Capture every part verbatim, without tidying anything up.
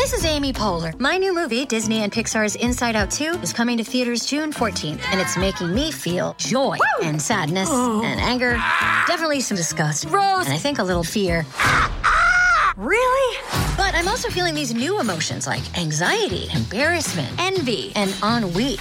This is Amy Poehler. My new movie, Disney and Pixar's Inside Out two, is coming to theaters June fourteenth, and it's making me feel joy Woo! and sadness oh. and anger, definitely some disgust, Rose, and I think a little fear. Really? But I'm also feeling these new emotions like anxiety, embarrassment, envy, and ennui.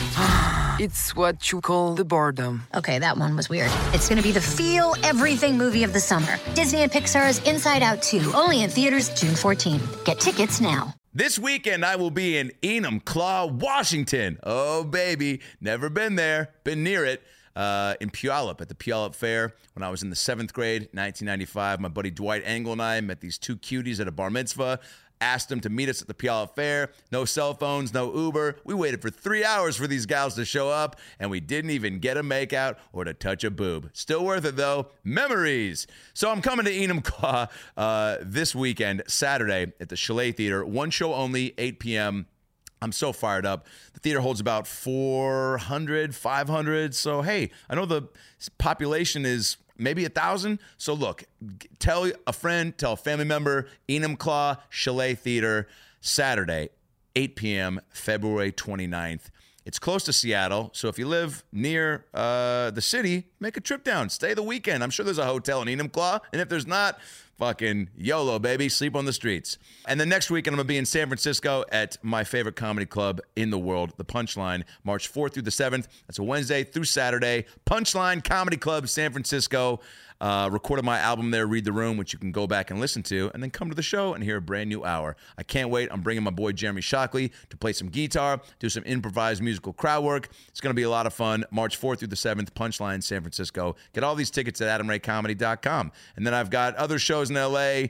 It's what you call the boredom. Okay, that one was weird. It's gonna be the feel everything movie of the summer. Disney and Pixar's Inside Out two, only in theaters June fourteenth. Get tickets now. This weekend, I will be in Enumclaw, Washington. Oh, baby. Never been there. Been near it. Uh, in Puyallup, at the Puyallup Fair. When I was in the seventh grade, nineteen ninety-five, my buddy Dwight Engel and I met these two cuties at a bar mitzvah. Asked them to meet us at the Puyallup Fair. No cell phones, no Uber. We waited for three hours for these gals to show up, and we didn't even get a makeout or to touch a boob. Still worth it, though. Memories. So I'm coming to Enumclaw uh, this weekend, Saturday, at the Chalet Theater. One show only, eight p.m., I'm so fired up. The theater holds about four hundred, five hundred. So, hey, I know the population is maybe one thousand. So, look, tell a friend, tell a family member, Enumclaw Chalet Theater, Saturday, eight p.m., February twenty-ninth. It's close to Seattle, so if you live near uh, the city, make a trip down. Stay the weekend. I'm sure there's a hotel in Enumclaw, and if there's not, fucking YOLO, baby. Sleep on the streets. And the next weekend, I'm going to be in San Francisco at my favorite comedy club in the world, The Punchline, March fourth through the seventh. That's a Wednesday through Saturday. Punchline Comedy Club, San Francisco. Uh, recorded my album there, Read the Room, which you can go back and listen to, and then come to the show and hear a brand new hour. I can't wait. I'm bringing my boy Jeremy Shockley to play some guitar, do some improvised musical crowd work. It's going to be a lot of fun. March fourth through the seventh, Punchline, San Francisco. Get all these tickets at adam ray comedy dot com. And then I've got other shows in L A.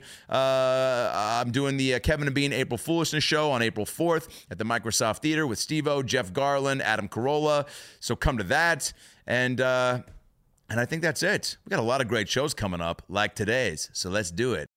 Uh, I'm doing the uh, Kevin and Bean April Foolishness show on April fourth at the Microsoft Theater with Steve-O, Jeff Garland, Adam Carolla. So come to that. And... Uh, And I think that's it. We got a lot of great shows coming up, like today's. So let's do it.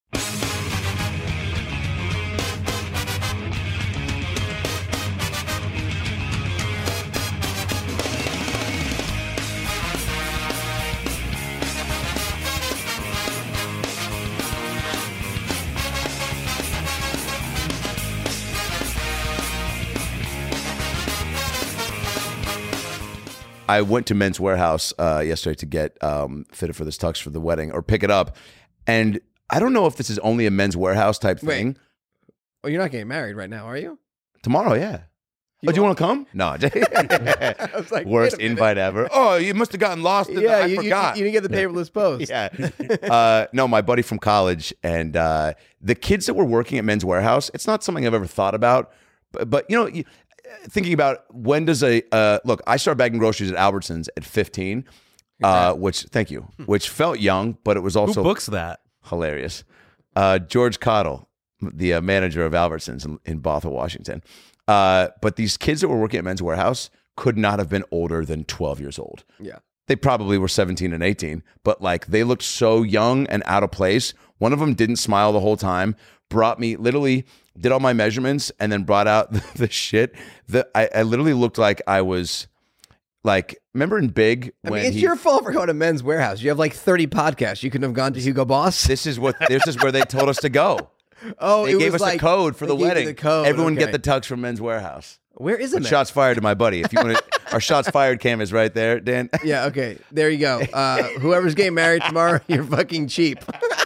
I went to Men's Warehouse uh, yesterday to get um, fitted for this tux for the wedding or pick it up. And I don't know if this is only a Men's Warehouse type thing. Wait. Oh, you're not getting married right now, are you? Tomorrow, yeah. You oh, do you want to come? No. I was like, worst invite ever. Oh, you must have gotten lost. In yeah, the, I you, forgot. You, you didn't get the paperless post. yeah. Uh, no, my buddy from college and uh, the kids that were working at Men's Warehouse, it's not something I've ever thought about. But, but you know, you, thinking about when does a uh, look, I started bagging groceries at Albertsons at fifteen, uh, which thank you, which felt young, but it was also who books that hilarious. Uh, George Cottle, the uh, manager of Albertsons in, in Bothell, Washington. Uh, but these kids that were working at Men's Warehouse could not have been older than twelve years old. Yeah, they probably were seventeen and eighteen, but like they looked so young and out of place. One of them didn't smile the whole time. Brought me literally. Did all my measurements and then brought out the, the shit that I, I literally looked like I was like, remember in Big? I when mean, it's he, your fault for going to Men's Warehouse. You have like thirty podcasts. You couldn't have gone to Hugo Boss. This is what, this is where they told us to go. Oh, they it gave was us like, a code for the wedding. The code. Everyone okay. get the tux from Men's Warehouse. Where is it? But shots fired to my buddy. If you want to, our shots fired cam is right there, Dan. Yeah. Okay. There you go. Uh, whoever's getting married tomorrow, you're fucking cheap.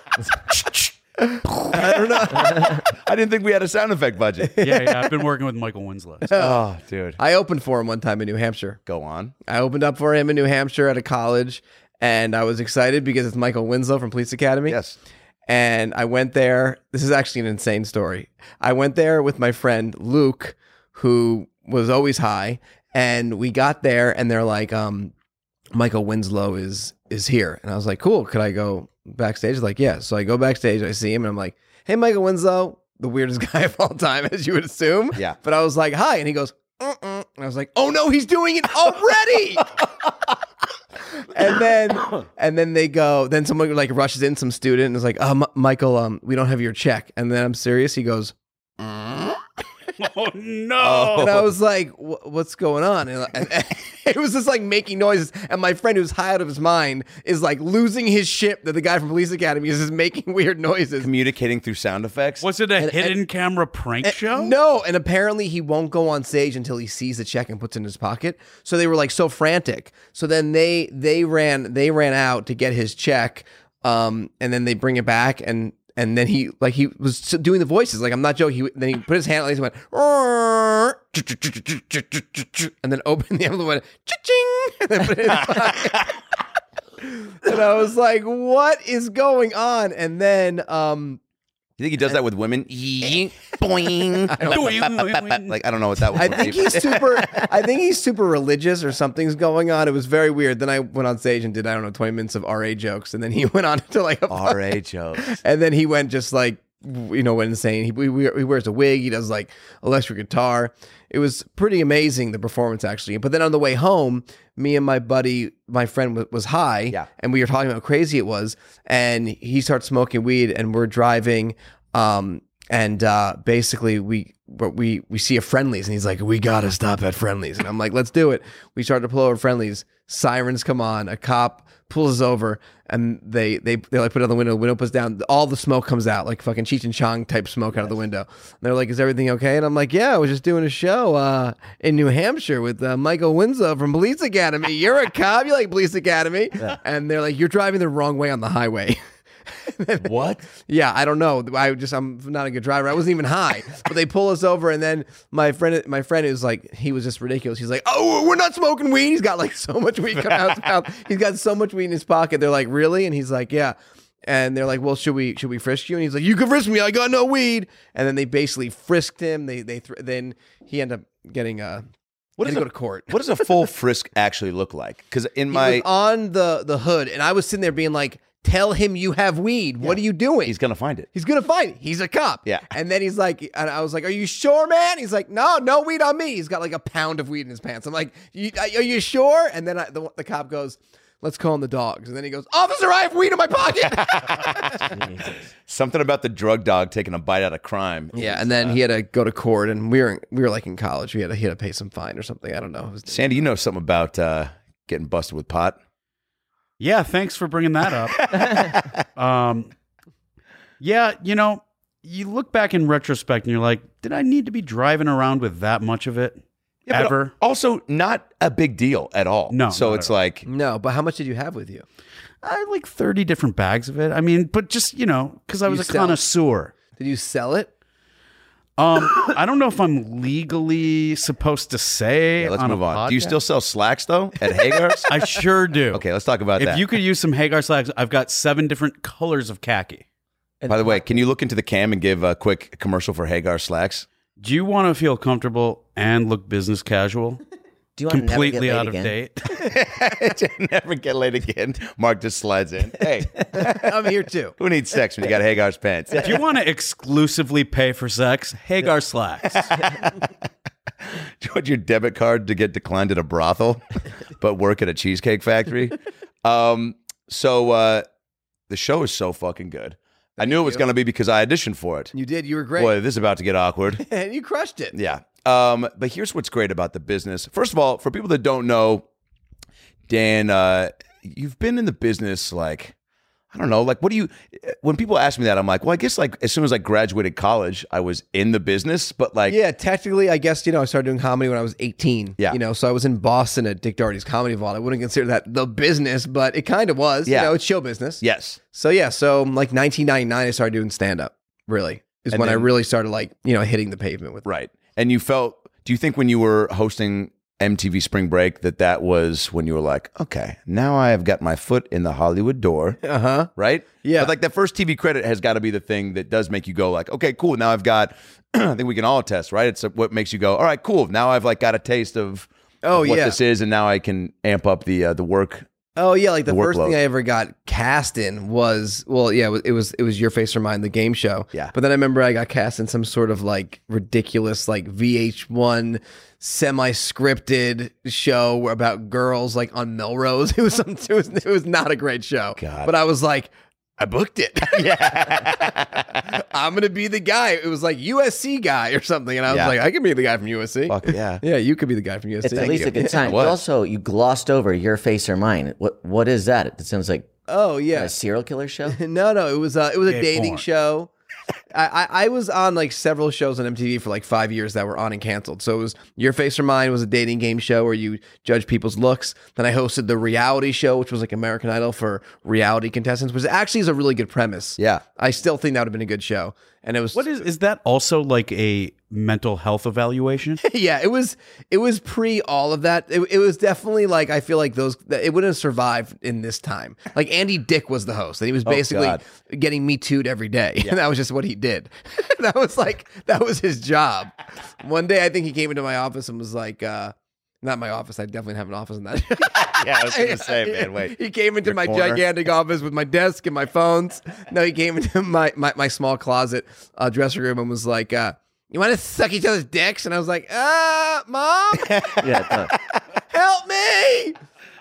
I don't know. I didn't think we had a sound effect budget. Yeah, yeah. I've been working with Michael Winslow. So. Oh, dude. I opened for him one time in New Hampshire. Go on. I opened up for him in New Hampshire at a college, and I was excited because it's Michael Winslow from Police Academy. Yes. And I went there. This is actually an insane story. I went there with my friend Luke, who was always high, and we got there, and they're like, um, Michael Winslow is is here. And I was like, cool, could I go backstage? He's like, yeah. So I go backstage, I see him, and I'm like, hey, Michael Winslow, the weirdest guy of all time, as you would assume. Yeah. But I was like, hi. And he goes, uh-uh. And I was like, oh no, he's doing it already. and then and then they go, then someone like rushes in, some student, and is like, oh, M- Michael, um, we don't have your check. And then I'm serious. He goes, mm? Oh no! And I was like, "What's going on?" And, and, and it was just like making noises. And my friend, who's high out of his mind, is like losing his shit that the guy from Police Academy is just making weird noises. Communicating through sound effects. Was it a And- hidden and- camera prank And- show? No, and apparently he won't go on stage until he sees the check and puts it in his pocket. So they were like so frantic. So then they they ran they ran out to get his check, um, and then they bring it back, and and then he like he was doing the voices. Like I'm not joking. He, then he put his hand like he went, and then opened the envelope, and went cha-ching, and then put it in his pocket. And I was like, "What is going on?" And then um. You think he does that with women? Boing. Like I don't know what that was. I think he's super. I think he's super religious, or something's going on. It was very weird. Then I went on stage and did I don't know twenty minutes of R A jokes, and then he went on to like a R A jokes. and then he went just like you know went insane. He, he he wears a wig. He does like electric guitar. It was pretty amazing, the performance actually. But then on the way home, me and my buddy, my friend was, was high, Yeah. and we were talking about how crazy it was. And he starts smoking weed, and we're driving. Um, and uh, basically we we we see a Friendlies, and he's like, "We gotta stop at Friendlies," and I'm like, "Let's do it." We start to pull over Friendlies. Sirens come on. A cop pulls us over, and they they they like put it on the window. The window puts down. All the smoke comes out, like fucking Cheech and Chong type smoke out of the window. And they're like, "Is everything okay?" And I'm like, "Yeah, I was just doing a show uh, in New Hampshire with uh, Michael Winslow from Police Academy. You're a cop. You like Police Academy?" And they're like, "You're driving the wrong way on the highway." What? Yeah, I don't know. I just I'm not a good driver. I wasn't even high. But they pull us over, and then my friend my friend is like, he was just ridiculous. He's like, "Oh, we're not smoking weed." He's got like so much weed coming out his mouth. He's got so much weed in his pocket. They're like, "Really?" And he's like, "Yeah." And they're like, "Well, should we should we frisk you?" And he's like, "You can frisk me. I got no weed." And then they basically frisked him. They they th- then he ended up getting uh What had does to a, go to court. What does a full frisk actually look like? Because in He my was on the the hood, and I was sitting there being like, "Tell him you have weed. What are you doing?" he's gonna find it. He's gonna find it. He's a cop. Yeah. And then he's like, and I was like, "Are you sure, man?" He's like, "No, no weed on me." He's got like a pound of weed in his pants. I'm like, "You- "Are you sure?" And then I, the, the cop goes, "Let's call in the dogs." And then he goes, "Officer, I have weed in my pocket." Something about the drug dog taking a bite out of crime. Yeah. And then he had to go to court, and we were we were like in college. We had to he had to pay some fine or something. I don't know. It was- Sandy, you know something about uh, getting busted with pot? Yeah, thanks for bringing that up. um, yeah, you know, you look back in retrospect and you're like, did I need to be driving around with that much of it? Yeah, but Ever? Also, not a big deal at all. No, So not it's at all. like, No, but how much did you have with you? I had like thirty different bags of it. I mean, but just, you know, because I was You a sell- connoisseur. Did you sell it? Um, I don't know if I'm legally supposed to say. yeah, let's on move a on. Do you podcast. still sell slacks though at Hagar's? I sure do. Okay, let's talk about If that. you could use some Hagar slacks, I've got seven different colors of khaki. By the way, can you look into the cam and give a quick commercial for Hagar slacks? Do you want to feel comfortable and look business casual? Do you want Completely to out never of get laid again? date. Never get laid again. Mark just slides in. Hey, I'm here too. who needs sex when you got Hagar's pants? Do you want to exclusively pay for sex? Hagar slacks. Do you want your debit card to get declined at a brothel, but work at a cheesecake factory? Um, so uh, the show is so fucking good. I knew it was going to be because I auditioned for it. You did. You were great. Boy, this is about to get awkward. And you crushed it. Yeah. Um, but here's what's great about the business. First of all, for people that don't know, Dan, uh, you've been in the business like, I don't know, like what do you, when people ask me that, I'm like, well, I guess like as soon as I graduated college, I was in the business, but like, Yeah, technically, I guess, you know, I started doing comedy when I was eighteen. Yeah. You know, so I was in Boston at Dick Doherty's Comedy Vault. I wouldn't consider that the business, but it kind of was. Yeah. You know, it's show business. yes. So, yeah, so like nineteen ninety-nine, I started doing stand up, really, is And when I then- really started like, you know, hitting the pavement with Right. And you felt, do you think when you were hosting M T V Spring Break that that was when you were like, okay, now I have got my foot in the Hollywood door, Uh huh. right? Yeah. But like that first T V credit has got to be the thing that does make you go like, okay, cool. Now I've got, I think we can all attest, right? It's what makes you go, all right, cool. Now I've like got a taste of, Oh, of what yeah. this is, and now I can amp up the uh, the work. Oh yeah, like the, The first workload. thing I ever got cast in was well, yeah, it was, it was it was Your Face or Mine, the game show. Yeah. But then I remember I got cast in some sort of like ridiculous like V H one semi-scripted show about girls like on Melrose. It was some, it was it was not a great show. God. But I was like, I booked it. Yeah. I'm going to be the guy. It was like U S C guy or something. And I was Yeah. like, I can be the guy from U S C. Fuck yeah. Yeah, you could be the guy from U S C. It's at Thank least you. a good sign. was. You also, you glossed over Your Face or Mine. What What is that? It sounds like Oh, yeah. a serial killer show. No, no, it was uh, it was a Gay dating porn. show. I, I I was on like several shows on M T V for like five years that were on and canceled. So it was Your Face or Mine was a dating game show where you judge people's looks. Then I hosted the reality show, which was like American Idol for reality contestants, which actually is a really good premise. Yeah. I still think that would have been a good show. And it was What is is that also like a mental health evaluation? yeah, it was it was pre all of that. It, it was definitely like I feel like those it wouldn't have survived in this time. Like Andy Dick was the host, and he was basically God. getting Me Too'd every day, and that was just what he did. That was like that was his job. One day, I think he came into my office and was like, uh, "Not my office. I definitely have an office in that." Yeah, I was going to say, man, wait. He came into Your my corner? gigantic office with my desk and my phones. No, he came into my my, my small closet uh, dressing room and was like, uh, "You want to suck each other's dicks?" And I was like, "Uh, mom, Yeah, totally. help me!"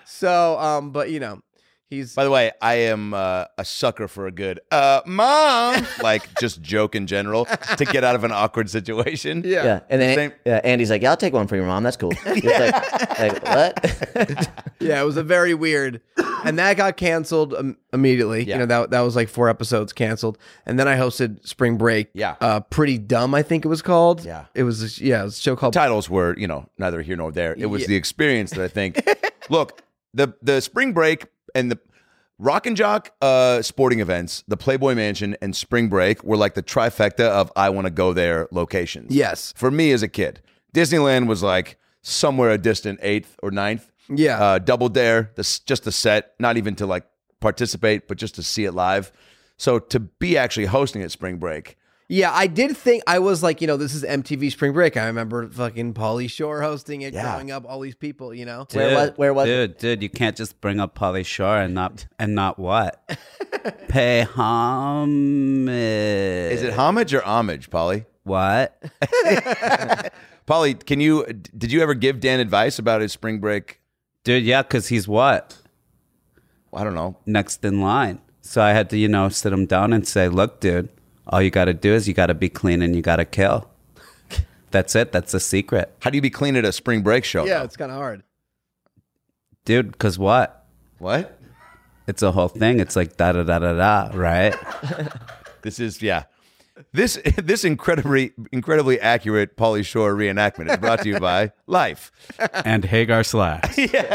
So, um, but you know, he's By the way, I am uh, a sucker for a good uh, mom, like just joke in general to get out of an awkward situation. yeah. Yeah, and then Same- uh, Andy's like, "Yeah, I'll take one for your mom. That's cool." He's like, like, what? Yeah, it was a very weird, and that got canceled um, immediately. Yeah. You know, that that was like four episodes canceled, and then I hosted Spring Break. Yeah. uh, Pretty Dumb, I think it was called. Yeah. it was. Yeah, it was a show called. Titles were, you know, neither here nor there. It was Yeah. the experience that I think. Look, the the spring break and the Rock and Jock uh, sporting events, the Playboy Mansion and Spring Break were like the trifecta of I want to go there locations. Yes. For me as a kid, Disneyland was like somewhere a distant eighth or ninth. Yeah. Uh, Double Dare, the, s- just the set, not even to like participate, but just to see it live. So to be actually hosting at Spring Break, Yeah, I did think I was like, you know, this is M T V Spring Break. I remember fucking Pauly Shore hosting it, Yeah. growing up, all these people, you know. Where was where was dude, dude, you can't just bring up Pauly Shore and not and not what? Pay homage. is it homage or homage, Polly? what? Polly, can you? Did you ever give Dan advice about his Spring Break? Dude, yeah, because he's what? I don't know. Next in line. So I had to, you know, sit him down and say, look, dude, all you got to do is you got to be clean and you got to kill. That's it. That's the secret. How do you be clean at a Spring Break show? Yeah, though? it's kind of hard. Dude, because what? What? It's a whole thing. It's like da da da da da, right? This is yeah. This this incredibly incredibly accurate Pauly Shore reenactment is brought to you by Life. And Hagar Slacks.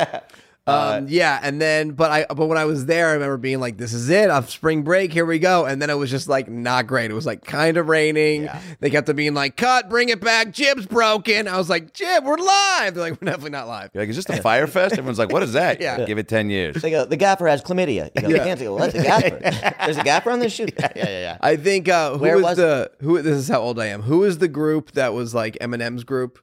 Um, yeah, and then, but I, but when I was there, I remember being like, "This is it, off Spring Break, here we go." And then it was just like not great. It was like kind of raining. They kept on being like, "Cut, bring it back, Jib's broken." I was like, "Jib, we're live." They're like, "We're definitely not live." You're like, is this the Fire Fest? Everyone's like, what is that? Yeah. Give it ten years. They go, the gaffer has chlamydia. You go, Yeah. you can't go, what? The gaffer? There's a gaffer on this shoot? Yeah, yeah, yeah. I think uh, who Where was, was the who? This is how old I am. Who was the group that was like Eminem's group?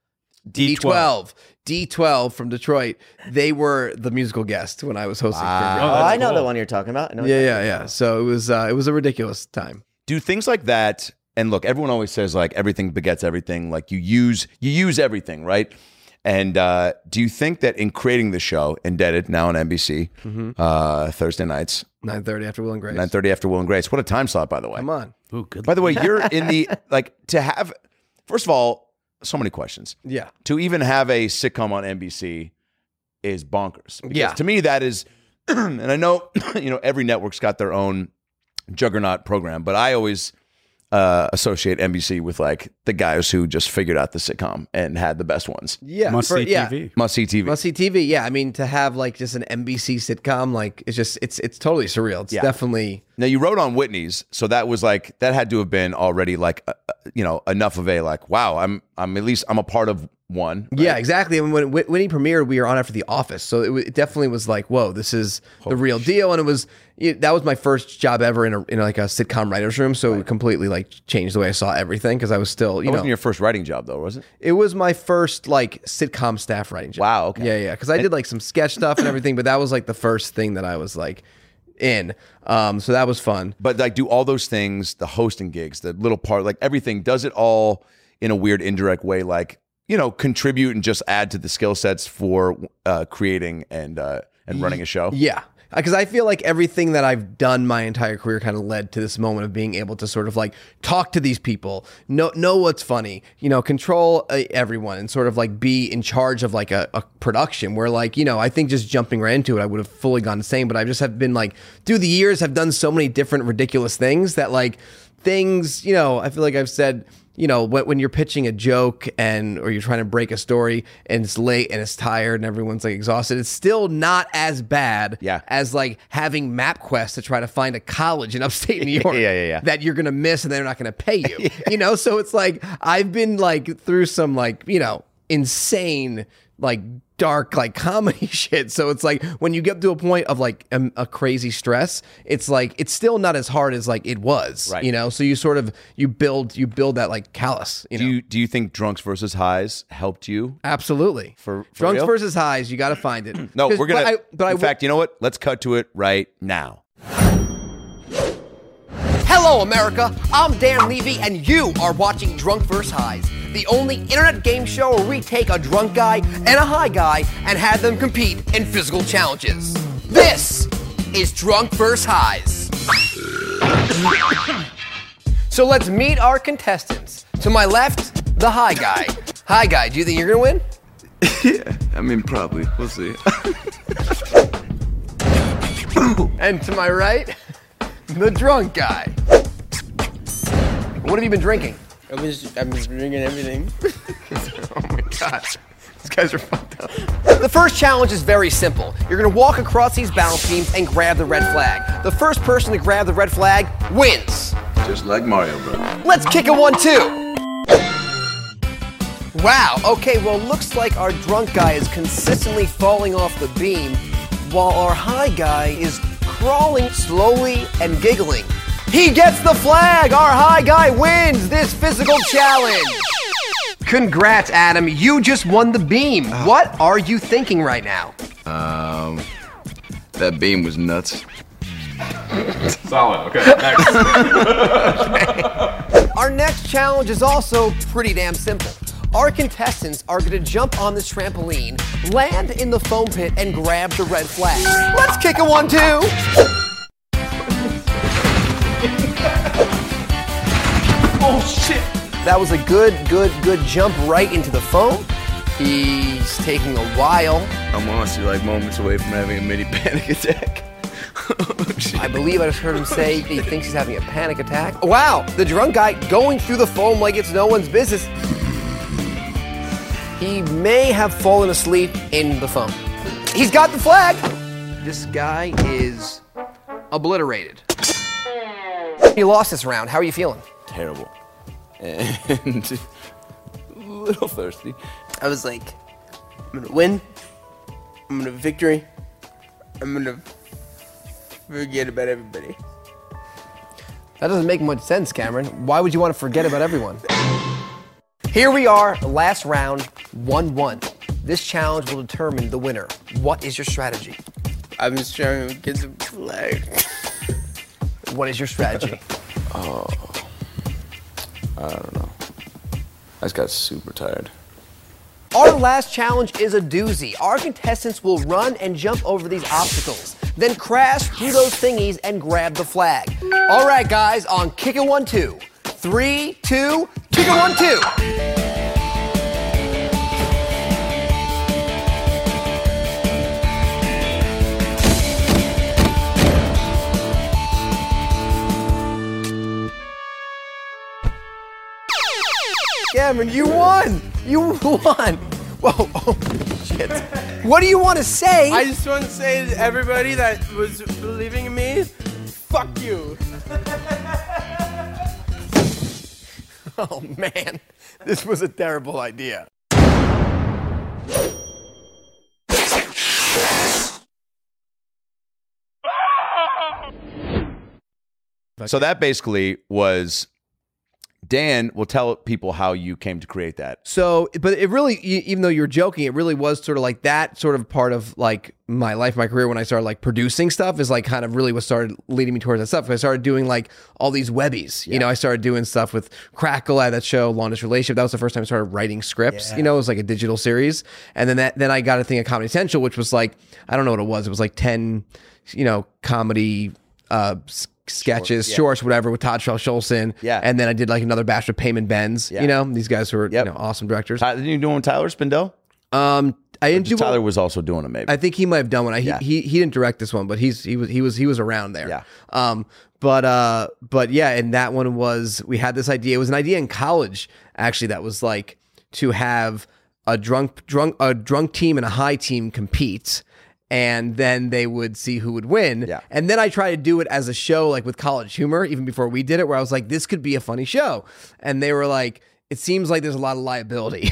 D twelve. D twelve from Detroit. They were the musical guest when I was hosting. Wow. Spring Oh, Break. that's I know cool. the one you're talking about. I know Yeah, what yeah, yeah. So it was uh, it was a ridiculous time. Do things like that, and look, everyone always says like everything begets everything. Like you use you use everything, right? And uh, do you think that in creating the show, Indebted, now on N B C, uh, Thursday nights, nine thirty after Will and Grace. nine thirty after Will and Grace, what a time slot, by the way. Come on. Ooh, good. By the way, you're in the like to have. First of all, so many questions. Yeah. To even have a sitcom on N B C is bonkers. Because Yeah. to me, that is, and I know, you know, every network's got their own juggernaut program, but I always uh, associate N B C with like the guys who just figured out the sitcom and had the best ones. Yeah. Must for- see yeah. T V. Must see T V. Must see T V. Yeah. I mean, to have like just an N B C sitcom, like it's just it's it's totally surreal. It's Yeah. definitely Now you wrote on Whitney's, so that was like that had to have been already like uh, uh, you know enough of a like wow I'm I'm at least I'm a part of one. right? yeah, exactly. And when Whit- Whitney premiered, we were on after The Office, so it, w- it definitely was like, whoa, this is the real deal. And it was it, that was my first job ever in a in like a sitcom writers room, so it completely like changed the way I saw everything because I was still you That know wasn't your first writing job though, was it? it was my first like sitcom staff writing job. Wow, okay. Yeah, yeah. Because I did like some sketch stuff and everything, but that was like the first thing that I was like in. Um, so that was fun. But like, do all those things, the hosting gigs, the little part, like everything, does it all in a weird indirect way, like you know, contribute and just add to the skill sets for uh, creating and uh, and running a show? Yeah. Because I feel like everything that I've done my entire career kind of led to this moment of being able to sort of like talk to these people, know know what's funny, you know, control uh, everyone, and sort of like be in charge of like a, a production where like, you know, I think just jumping right into it, I would have fully gone insane. But I just have been like, through the years, I've done so many different ridiculous things that like things, you know, I feel like I've said, you know, when, when you're pitching a joke and or you're trying to break a story and it's late and it's tired and everyone's like exhausted, it's still not as bad Yeah. as like having MapQuest to try to find a college in upstate New York Yeah, yeah, yeah. that you're going to miss and they're not going to pay you. You know, so it's like I've been like through some like, you know, insane like dark like comedy shit. So it's like when you get to a point of like a, a crazy stress, it's like it's still not as hard as like it was, Right. you know. So you sort of you build you build that like callus. You Do know, you do you think Drunks versus Highs helped you? absolutely. For- for Drunks real? versus Highs, you got to find it. No, 'Cause- we're gonna. But I, but I in will- fact, you know what? Let's cut to it right now. Hello, America. I'm Dan Levy, and you are watching Drunk vs. Highs, the only internet game show where we take a drunk guy and a high guy and have them compete in physical challenges. This is Drunk vs. Highs. So let's meet our contestants. To my left, the high guy. Hi, guy. Do you think you're gonna win? Yeah, I mean, probably. We'll see. And to my right, the drunk guy. What have you been drinking? I was, I was drinking everything. Oh my god. These guys are fucked up. The first challenge is very simple. You're gonna walk across these balance beams and grab the red flag. The first person to grab the red flag wins. Just like Mario Bros. Let's kick a one, two. Wow, okay, well, looks like our drunk guy is consistently falling off the beam, while our high guy is crawling slowly and giggling. He gets the flag! Our high guy wins this physical challenge! Congrats, Adam. You just won the beam. What are you thinking right now? Um, that beam was nuts. Solid. Okay, next. Our next challenge is also pretty damn simple. Our contestants are gonna jump on this trampoline, land in the foam pit, and grab the red flag. Let's kick a one, two. Oh shit! That was a good, good, good jump right into the foam. He's taking a while. I'm honestly like moments away from having a mini panic attack. Oh, shit. I believe I just heard him say he thinks he's having a panic attack. Wow, the drunk guy going through the foam like it's no one's business. He may have fallen asleep in the foam. He's got the flag. This guy is obliterated. You lost this round. How are you feeling? Terrible. And a little thirsty. I was like, I'm gonna win. I'm gonna victory. I'm gonna forget about everybody. That doesn't make much sense, Cameron. Why would you want to forget about everyone? Here we are, the last round, one one. This challenge will determine the winner. What is your strategy? I'm just trying to get the flag. What is your strategy? Oh, I don't know. I just got super tired. Our last challenge is a doozy. Our contestants will run and jump over these obstacles, then crash through those thingies and grab the flag. All right, guys, on kick it one, two. Three, two, kick it one, two. Cameron, you won! You won! Whoa, oh, shit. What do you want to say? I just want to say to everybody that was believing in me, fuck you. Oh, man. This was a terrible idea. So that basically was Dan will tell people how you came to create that. So, but it really, e- even though you're joking, it really was sort of like that sort of part of like my life, my career when I started like producing stuff is like kind of really what started leading me towards that stuff. I started doing like all these webbies. You know, I started doing stuff with Crackle. I had that show, Long Distance Relationship. That was the first time I started writing scripts. Yeah. You know, it was like a digital series. And then that, then I got a thing at Comedy Central, which was like, I don't know what it was. It was like ten, you know, comedy, uh, sketches, Shorts, yeah. shorts, whatever, with Todd Schulson. Yeah. And then I did like another batch of Payman Benz. Yeah. You know, these guys who are Yep. you know, awesome directors. Ty- Didn't you do one with Tyler Spindell? Um, I didn't do Tyler one- was also doing it, maybe. I think he might have done one. I, Yeah. he, he he didn't direct this one, but he's he was he was he was around there. Yeah. Um. But uh. But yeah, and that one was we had this idea. It was an idea in college actually that was like to have a drunk drunk a drunk team and a high team compete. And then they would see who would win. Yeah. And then I tried to do it as a show, like with College Humor, even before we did it, where I was like, this could be a funny show. And they were like, it seems like there's a lot of liability.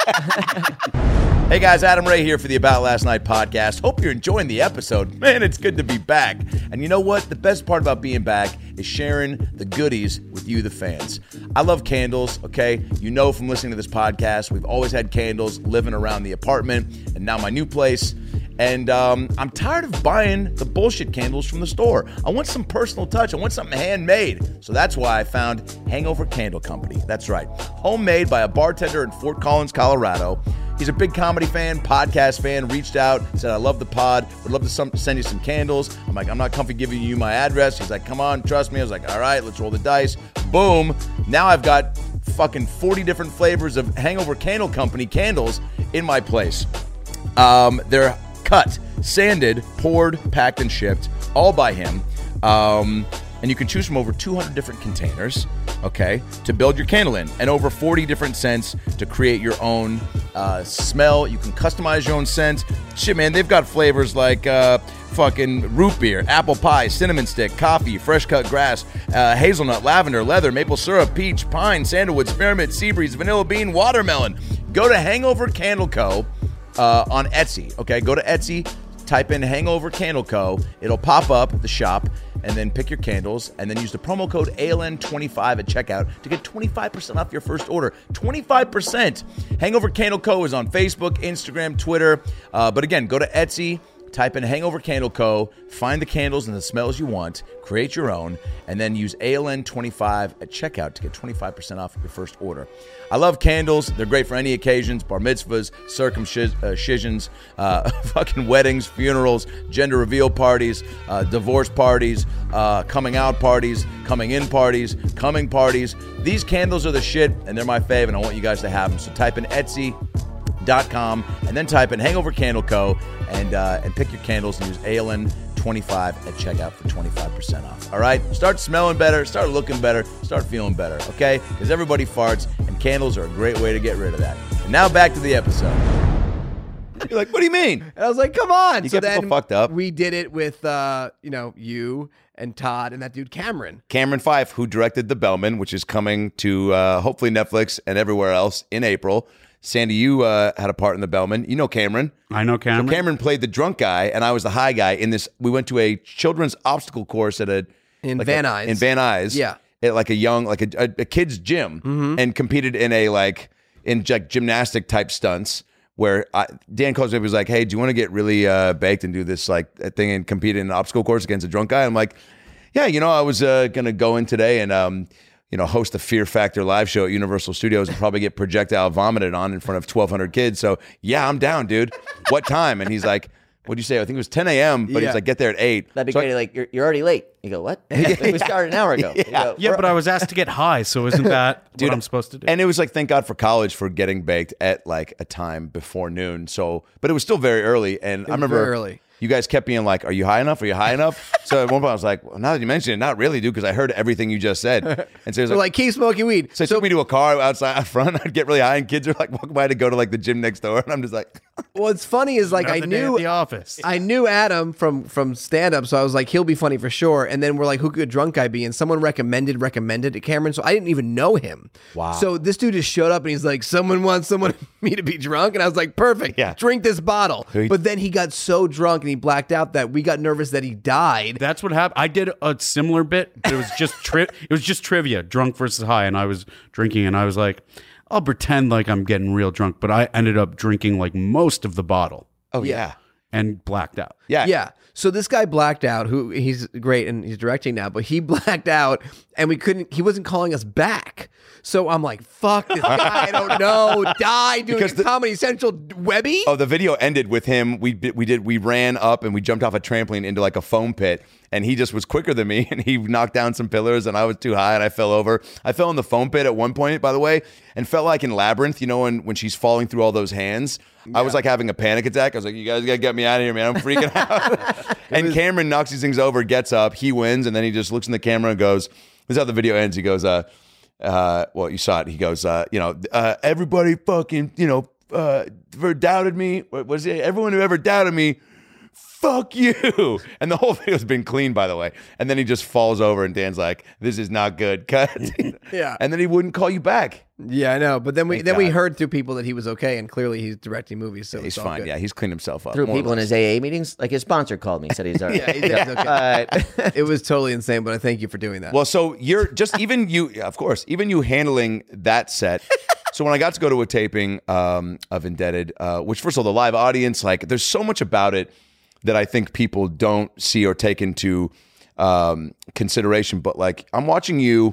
Hey guys, Adam Ray here for the About Last Night podcast. Hope you're enjoying the episode. Man, it's good to be back. And you know what? The best part about being back is sharing the goodies with you, the fans. I love candles, okay? You know from listening to this podcast, we've always had candles living around the apartment and now my new place. And um, I'm tired of buying the bullshit candles from the store. I want some personal touch. I want something handmade. So that's why I found Hangover Candle Company. That's right. Homemade by a bartender in Fort Collins, Colorado. He's a big comedy fan, podcast fan, reached out, said, I love the pod, would love to some, send you some candles. I'm like, I'm not comfy giving you my address. He's like, come on, trust me. I was like, all right, let's roll the dice. Boom. Now I've got fucking forty different flavors of Hangover Candle Company candles in my place. Um, they're cut, sanded, poured, packed, and shipped, all by him. Um, and you can choose from over two hundred different containers, okay, to build your candle in, and over forty different scents to create your own uh, smell. You can customize your own scent. Shit, man, they've got flavors like uh, fucking root beer, apple pie, cinnamon stick, coffee, fresh cut grass, uh, hazelnut, lavender, leather, maple syrup, peach, pine, sandalwood, spearmint, sea breeze, vanilla bean, watermelon. Go to Hangover Candle Co. Uh, on Etsy, okay? Go to Etsy, type in Hangover Candle Co. It'll pop up at the shop, and then pick your candles, and then use the promo code A L N twenty-five at checkout to get twenty-five percent off your first order. twenty-five percent! Hangover Candle Co. is on Facebook, Instagram, Twitter, uh, but again, go to Etsy, type in Hangover Candle Co., find the candles and the smells you want, create your own, and then use A L N twenty-five at checkout to get twenty-five percent off your first order. I love candles. They're great for any occasions, bar mitzvahs, circumcisions, uh, fucking weddings, funerals, gender reveal parties, uh, divorce parties, uh, coming out parties, coming in parties, coming parties. These candles are the shit, and they're my fave, and I want you guys to have them. So type in Etsy dot com and then type in Hangover Candle Co. and uh, and pick your candles and use A L N twenty-five at checkout for twenty-five percent off. All right? Start smelling better, start looking better, start feeling better, okay? Because everybody farts, and candles are a great way to get rid of that. And now back to the episode. You're like, what do you mean? And I was like, come on. You so get people then fucked up. we did it with, uh, you know, you and Todd and that dude Cameron. Cameron Fife, who directed The Bellman, which is coming to uh, hopefully Netflix and everywhere else in April. Sandy, you uh, had a part in The Bellman. You know Cameron. I know Cameron. So Cameron played the drunk guy, and I was the high guy in this. We went to a children's obstacle course at a In like Van a- Nuys. In Van Nuys, Yeah. at like a young, like a, a, a kid's gym, Mm-hmm. and competed in a like in like gymnastic type stunts. Where I, Dan calls me up, he was like, "Hey, do you want to get really uh, baked and do this like thing and compete in an obstacle course against a drunk guy?" I'm like, "Yeah, you know, I was uh, gonna go in today and." Um, you know, host a Fear Factor live show at Universal Studios and probably get projectile vomited on in front of twelve hundred kids. So, yeah, I'm down, dude. What time? And he's like, what'd you say? I think it was ten a.m., but Yeah. he's like, get there at eight. That'd be So I- great. Like, you're, you're already late. You go, what? We started an hour ago. You go, yeah, "We're- but I was asked to get high, so isn't that Dude, what I'm supposed to do? And it was like, thank God for college for getting baked at like a time before noon. So, but it was still very early. And I was remember very early. you guys kept being like, are you high enough? Are you high enough? So at one point I was like, well, now that you mention it, not really, dude, because I heard everything you just said. And so he was We're like, like, keep smoking weed. so he took me to a car outside out front. I'd get really high, and kids are like walking by to go to like the gym next door, and I'm just like, What's funny is like I Another day knew at the office. I knew Adam from from stand up, so I was like, he'll be funny for sure. And then we're like, who could a drunk guy be? And someone recommended recommended to Cameron, so I didn't even know him. Wow. So this dude just showed up and he's like, someone wants someone me to be drunk, and I was like, perfect. Yeah. Drink this bottle. Who- But then he got so drunk, and he blacked out that we got nervous that he died. That's what happened. I did a similar bit, but it was just tri- it was just trivia, drunk versus high, and I was drinking, and I was like, I'll pretend like I'm getting real drunk, but I ended up drinking like most of the bottle. Oh yeah, and blacked out. Yeah, yeah. So this guy blacked out. Who he's great and he's directing now, but he blacked out, and we couldn't. He wasn't calling us back. So I'm like, fuck this guy. I don't know. Die doing Because a the- Comedy Central Webby. Oh, the video ended with him. We we did we ran up and we jumped off a trampoline into like a foam pit, and he just was quicker than me, and he knocked down some pillars, and I was too high, and I fell over. I fell in the foam pit at one point, by the way, and felt like in Labyrinth. You know, when when she's falling through all those hands, I was like having a panic attack. I was like, you guys gotta get me out of here, man. I'm freaking out. And Cameron knocks these things over, gets up, he wins, and then he just looks in the camera and goes, "This is how the video ends." He goes, "Uh." Uh, well, you saw it. He goes, uh, you know, uh, everybody fucking, you know, uh, ever doubted me. What was it? Everyone who ever doubted me, fuck you. And the whole video's been clean, by the way. And then he just falls over, and Dan's like, "This is not good." Cut. Yeah. And then he wouldn't call you back. Yeah, I know. But then we Thank then we God. heard through people that he was okay, and clearly he's directing movies, so He's it's all fine. good. Yeah, he's cleaned himself up. Through more or people in less. his A A meetings, like his sponsor called me, said he's all right. Yeah, he's- he's okay. All right. It was totally insane, but I thank you for doing that. Well, so you're just even you, yeah, of course, even you handling that set. So when I got to go to a taping um, of Indebted, uh, which first of all, the live audience, like there's so much about it that I think people don't see or take into um, consideration. But like I'm watching you,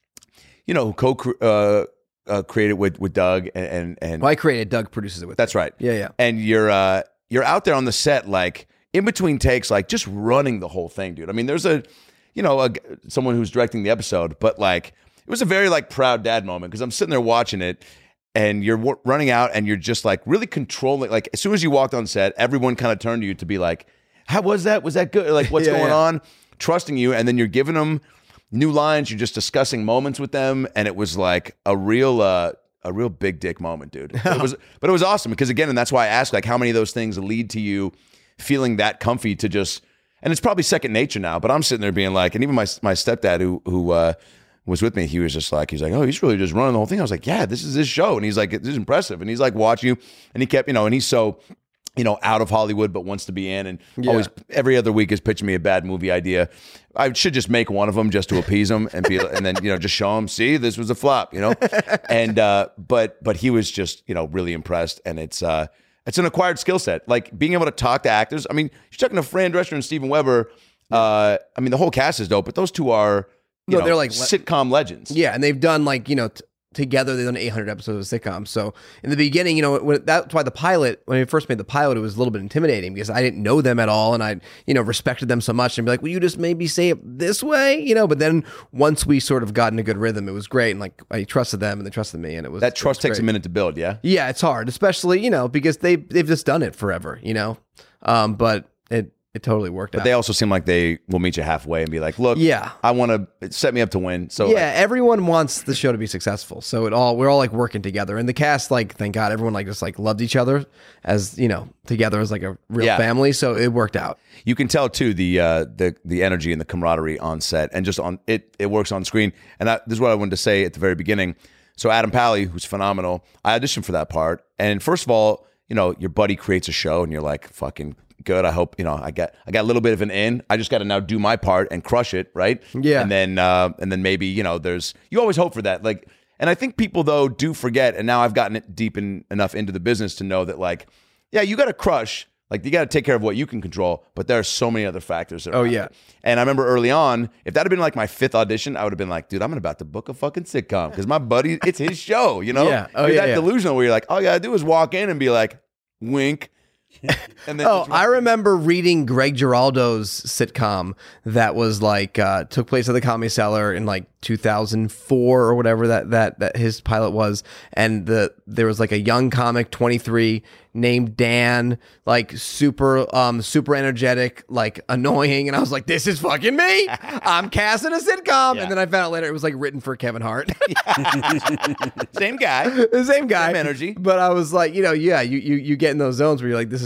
you know, co uh, uh, create it with with Doug and and, and well, I created. Doug produces it with. that's right. Yeah, yeah. And you're uh, you're out there on the set, like in between takes, like just running the whole thing, dude. I mean, there's a, you know, a, someone who's directing the episode, but like it was a very like proud dad moment because I'm sitting there watching it, and you're w- running out, and you're just like really controlling. Like as soon as you walked on set, everyone kind of turned to you to be like, "How was that? Was that good? Like what's Yeah, going yeah. on?" Trusting you, and then you're giving them new lines. You're just discussing moments with them, and it was like a real. Uh, A real big dick moment, dude. But it was, but it was awesome because again, and that's why I asked, like, how many of those things lead to you feeling that comfy to just, and it's probably second nature now. But I'm sitting there being like, and even my my stepdad who who uh, was with me, he was just like, he's like, oh, he's really just running the whole thing. I was like, yeah, this is his show, and he's like, this is impressive, and he's like watching you, and he kept, you know, and he's so, you know, out of Hollywood but wants to be in, and Yeah. always every other week is pitching me a bad movie idea. I should just make one of them just to appease him and be, and then you know just show him, see, this was a flop, you know. And uh, but but he was just you know really impressed, and it's uh it's an acquired skill set, like being able to talk to actors. I mean, you're talking to Fran Drescher and Steven Weber. Uh, I mean, the whole cast is dope, but those two are you No, know, they're like le- sitcom legends. Yeah, and they've done like you know t- together they've done eight hundred episodes of sitcoms. So in the beginning, you know when, that's why the pilot when we first made the pilot, it was a little bit intimidating because I didn't know them at all, and I you know respected them so much, and be like, will you just maybe say it this way, you know? But then once we sort of got in a good rhythm, it was great, and like I trusted them and they trusted me, and it was That trust it was takes a great. minute to build. Yeah. Yeah, it's hard, especially you know because they they've just done it forever, you know. Um, but it it totally worked But out. they also seem like they will meet you halfway and be like, look, Yeah. I want to set me up to win. So yeah, everyone wants the show to be successful. So it all we're all like working together, and the cast, like, thank God, everyone like just like loved each other as you know together as like a real Yeah. family. So it worked out. you can tell too the uh, the the energy and the camaraderie on set, and just on it it works on screen. And I, this is what I wanted to say at the very beginning. So Adam Pally, who's phenomenal, I auditioned for that part, and first of all, you know, your buddy creates a show, and you're like, fucking good. I hope you know I got I got a little bit of an in. I just got to now do my part and crush it, right? Yeah. And then uh, and then maybe you know there's you always hope for that, like. And I think people though do forget, and now I've gotten it deep in, enough into the business to know that like, yeah, you got to crush. Like you got to take care of what you can control, but there are so many other factors. That are Oh, around yeah. it. And I remember early on, if that had been like my fifth audition, I would have been like, dude, I'm about to book a fucking sitcom because my buddy, it's his show, you know? Yeah. Oh, You're yeah, that yeah. delusional where you're like, all you gotta do is walk in and be like, wink. And then Oh, just- I remember reading Greg Giraldo's sitcom that was like uh, took place at the Comedy Cellar in like two thousand four or whatever that that that his pilot was, and the there was like a young comic, twenty-three, named Dan, like super um super energetic, like annoying, and I was like, this is fucking me. I'm casting a sitcom, Yeah. and then I found out later it was like written for Kevin Hart. same guy. The same guy, Same energy. But I was like, you know, yeah, you you you get in those zones where you're like, this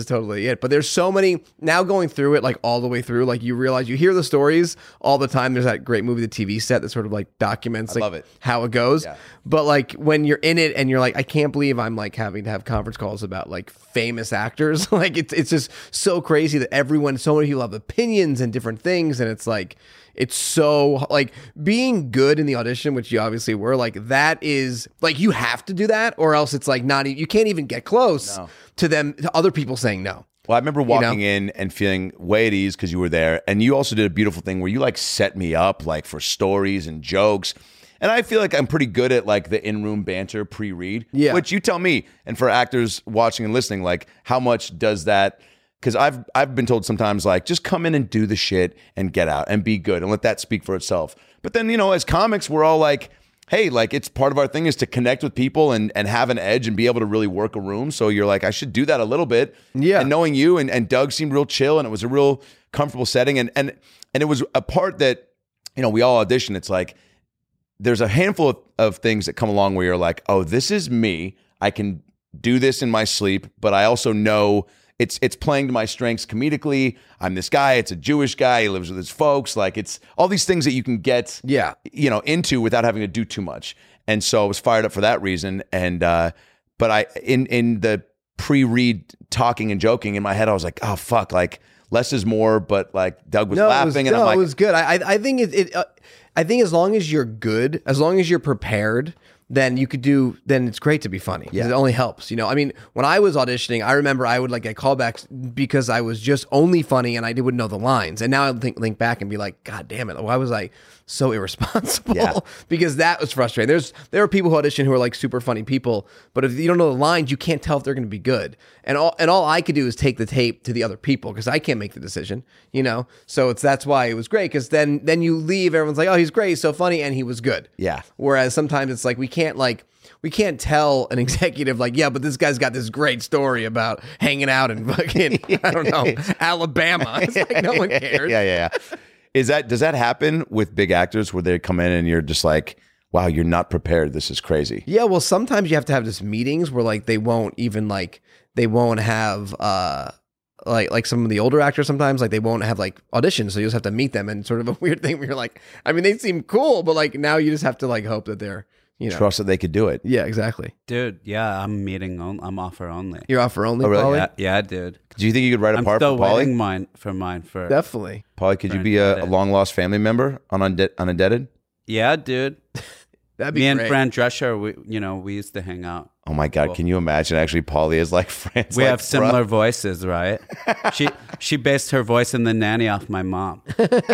is totally it. But there's so many now going through it, like all the way through. Like you realize you hear the stories all the time. There's that great movie, The T V Set, that sort of like documents I like love it. how it goes. Yeah. But like when you're in it and you're like, I can't believe I'm like having to have conference calls about like famous actors. Like it's it's just so crazy that everyone, so many people have opinions and different things, and it's like. It's so like being good in the audition, which you obviously were, like that is like you have to do that, or else it's like not, you can't even get close No. to them, to other people saying no. Well, I remember walking You know? in and feeling way at ease because you were there. And you also did a beautiful thing where you like set me up like for stories and jokes. And I feel like I'm pretty good at like the in-room banter pre-read, Yeah. which you tell me. And for actors watching and listening, like how much does that, because I've I've been told sometimes like just come in and do the shit and get out and be good and let that speak for itself. But then, you know, as comics, we're all like, hey, like it's part of our thing is to connect with people and, and have an edge and be able to really work a room. So you're like, I should do that a little bit. Yeah. And knowing you and, and Doug seemed real chill and it was a real comfortable setting. And and and it was a part that, you know, we all audition. It's like there's a handful of, of things that come along where you're like, oh, this is me. I can do this in my sleep, but I also know It's it's playing to my strengths comedically. I'm this guy. It's a Jewish guy. He lives with his folks. Like it's all these things that you can get, Yeah. you know, into without having to do too much. And so I was fired up for that reason. And uh, but I in in the pre-read talking and joking in my head, I was like, oh fuck, like less is more. But like Doug was no, laughing, it was, and no, I'm like, it was good. I I, I think it. it uh, I think as long as you're good, as long as you're prepared, then you could do, then it's great to be funny. Yeah. It only helps, you know? I mean, when I was auditioning, I remember I would like get callbacks because I was just only funny and I wouldn't know the lines. And now I think, link back and be like, God damn it. Why was I so irresponsible? Yeah. Because that was frustrating. There's, there are people who audition who are like super funny people, but if you don't know the lines, you can't tell if they're going to be good. And all, and all I could do is take the tape to the other people because I can't make the decision, you know? So it's, that's why it was great. Cause then, then you leave, everyone's like, oh, he's great. He's so funny. And he was good. Yeah. Whereas sometimes it's like, we can't like, we can't tell an executive like, yeah, but this guy's got this great story about hanging out in fucking, I don't know, Alabama. It's like, no one cares. yeah, yeah, yeah. Is that, does that happen with big actors where they come in and you're just like, wow, you're not prepared. This is crazy. Yeah, well, sometimes you have to have just meetings where like they won't even like, they won't have, uh, like like some of the older actors sometimes like they won't have like auditions, so you just have to meet them, and sort of a weird thing where you're like, I mean, they seem cool, but like now you just have to like hope that they're, you know, Trust that they could do it. Yeah, exactly. Dude, yeah, I'm meeting on, I'm offer only. You're offer only, Oh, really? Pauly? Yeah, yeah, dude. Do you think you could write a I'm part still for Pauly? waiting mine for mine for Definitely. Pauly, could you for be a, a Indebted. long lost family member on Unde- on Indebted? Yeah, dude. That'd be Me and great. Fran Drescher, we you know, we used to hang out. Oh my God, Cool. can you imagine actually Pauly is like friends? We like, have similar bruh. voices, right? she she based her voice in The Nanny off my mom.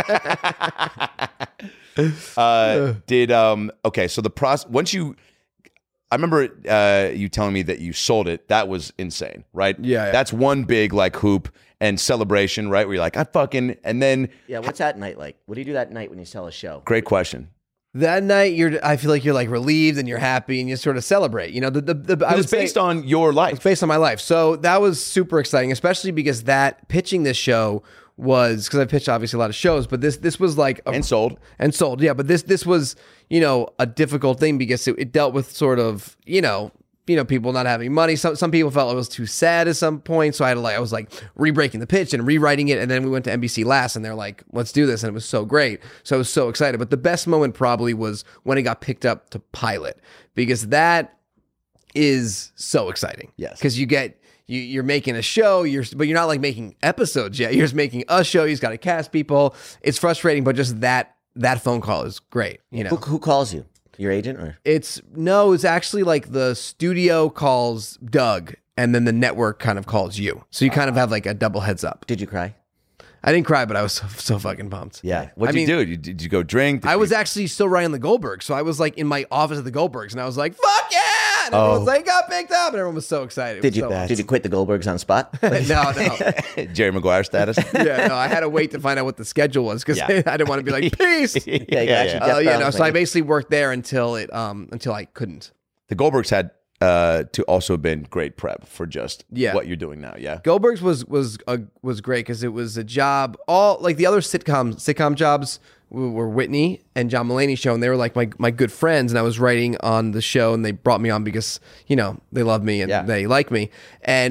Uh, did um okay, so the process once you, I remember uh, you telling me that you sold it. That was insane, right? Yeah, yeah. That's one big like hoop and celebration, right? Where you're like, I fucking, and then Yeah, what's that night like? What do you do that night when you sell a show? great question. That night, you're. I feel like you're like relieved and you're happy and you sort of celebrate. You know, the the, the I It would was based say, on your life. It's based on my life. So that was super exciting, especially because that pitching this show was, because I pitched obviously a lot of shows, but this this was like a, And sold. and sold. Yeah, but this this was, you know, a difficult thing because it, it dealt with sort of, you know, you know, people not having money. Some some people felt it was too sad at some point, so I had to like I was like re-breaking the pitch and rewriting it, and then we went to N B C Last, and they're like, let's do this, and it was so great. So I was so excited. But the best moment probably was when it got picked up to pilot, because that is so exciting. Yes. Because you get you you're making a show, you're but you're not like making episodes yet. You're just making a show. You've got to cast people. It's frustrating, but just that that phone call is great. You know, Who, who calls you? Your agent or? it's no, it's actually like the studio calls Doug, and then the network kind of calls you. So you kind of have like a double heads up. Did you cry? I didn't cry, but I was so, so fucking pumped. Yeah. What'd I you mean- do? You, did you go drink? Did I was you- actually still writing the Goldbergs, so I was like in my office at the Goldbergs, and I was like, "Fuck yeah!" And Oh. everyone was like, "Got picked up," and everyone was so excited. It Did was you so awesome. did you quit the Goldbergs on spot? no, no. Jerry Maguire status? Yeah, no, I had to wait to find out what the schedule was because Yeah. I didn't want to be like, peace. yeah, you Yeah, actually yeah. Jeff Oh yeah, Brown no. was So I like- basically worked there until it, um, until I couldn't. The Goldbergs had uh, to also have been great prep for just Yeah. what you're doing now. Yeah. Goldbergs was was a, was great because it was a job. All like the other sitcom sitcom jobs were were Whitney and John Mulaney show, and they were like my my good friends. And I was writing on the show, and they brought me on because you know they love me and Yeah. they like me. And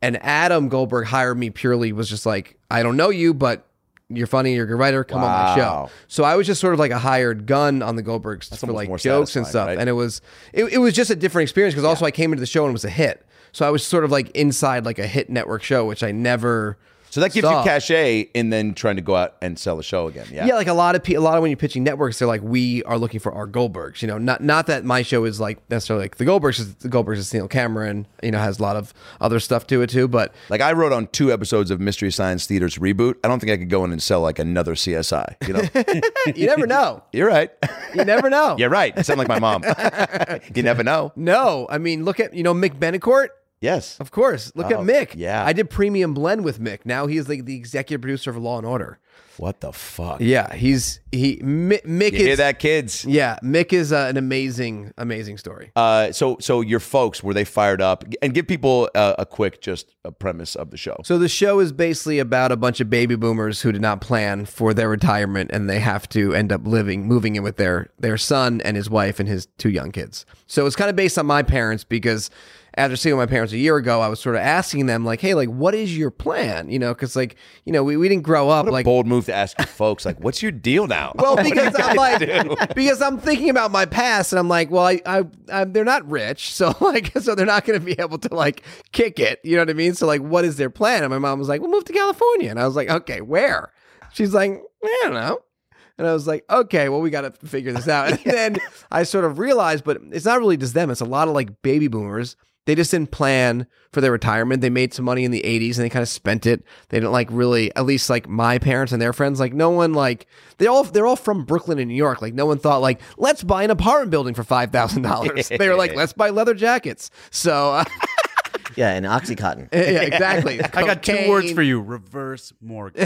And Adam Goldberg hired me purely was just like, I don't know you, but you're funny, you're a good writer, come on my Wow. show. So I was just sort of like a hired gun on the Goldbergs That's for almost like more jokes and satisfying, stuff. right? And it was it, it was just a different experience because also I came into the show and it was a hit. So I was sort of like inside like a hit network show, which I never So that gives saw. you cachet in then trying to go out and sell the show again. Yeah. Yeah, like a lot of pe- a lot of when you're pitching networks, they're like, we are looking for our Goldbergs. You know, not not that my show is like necessarily like the Goldbergs. Is, the Goldbergs is Neil Cameron. You know, has a lot of other stuff to it too. But Like I wrote on two episodes of Mystery Science Theater's reboot. I don't think I could go in and sell like another C S I. You know, you never know. you're right. You never know. You're right. I sound like my mom. You never know. No, I mean, look at you know Mick Betancourt. Yes. Of course. Look Oh, at Mick. yeah. I did Premium Blend with Mick. Now he's like the executive producer of Law and Order. What the fuck? Yeah, he's he Mi- Mick You is hear that, kids? Yeah, Mick is uh, an amazing, amazing story. Uh, so, so your folks, were they fired up? And give people uh, a quick, just a premise of the show. So the show is basically about a bunch of baby boomers who did not plan for their retirement, and they have to end up living, moving in with their their son and his wife and his two young kids. So it's kind of based on my parents because after seeing my parents a year ago, I was sort of asking them like, "Hey, like, what is your plan?" You know, because like, you know, we, we didn't grow up What a like. bold move to ask your folks, like, what's your deal now? Well, What do you because I'm guys like, do? because I'm thinking about my past, and I'm like, well, I, I, I they're not rich, so like, so they're not going to be able to like kick it. You know what I mean? So like, what is their plan? And my mom was like, we'll move to California, and I was like, okay, where? She's like, I don't know. And I was like, okay, well, we got to figure this out. And then I sort of realized, but it's not really just them. It's a lot of like baby boomers. They just didn't plan for their retirement. They made some money in the eighties and they kind of spent it. They didn't like really, at least like my parents and their friends, like no one like, they all, they're all from Brooklyn and New York. Like no one thought like, let's buy an apartment building for five thousand dollars. They were like, let's buy leather jackets. So uh, Yeah, and Oxycontin. yeah, exactly. I got two Cocaine. words for you: reverse mortgage.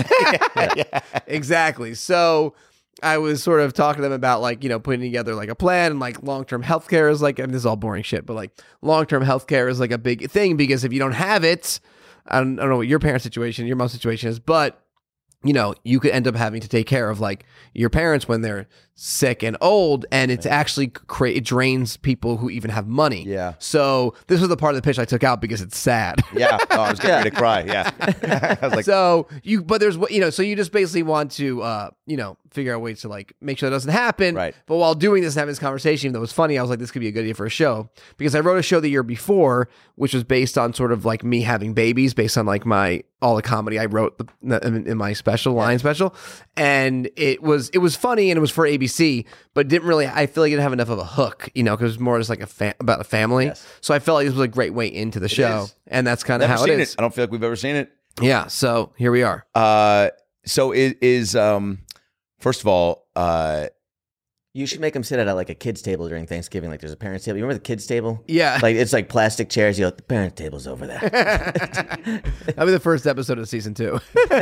Exactly. So I was sort of talking to them about like, you know, putting together like a plan and like long-term healthcare is like, and this is all boring shit, but like long-term healthcare is like a big thing because if you don't have it, I don't, I don't know what your parents' situation, your mom's situation is, but you know, you could end up having to take care of like your parents when they're sick and old, and it's actually cra- it drains people who even have money. Yeah. So this was the part of the pitch I took out because it's sad. Yeah. Oh, I was getting ready to cry. Yeah. I was like, so you, but there's, you know, so you just basically want to, uh, you know, figure out ways to like make sure that doesn't happen. Right. But while doing this and having this conversation, even though it was funny, I was like, this could be a good idea for a show because I wrote a show the year before, which was based on sort of like me having babies, based on like my all the comedy I wrote the, in, in my special line special, and it was it was funny and it was for A B C, but didn't really. I feel like it didn't have enough of a hook, you know, because it was more just like a fa- about a family. Yes. So I felt like this was a great way into the show, is. and that's kind of never how it seen is. it. I don't feel like we've ever seen it. Yeah. So here we are. Uh, so it is, um, first of all, uh, You should make them sit at a, like a kids' table during Thanksgiving. Like there's a parents' table. You remember the kids' table? Yeah. Like it's like plastic chairs. You know, the parent table's over there. That'll be the first episode of season two.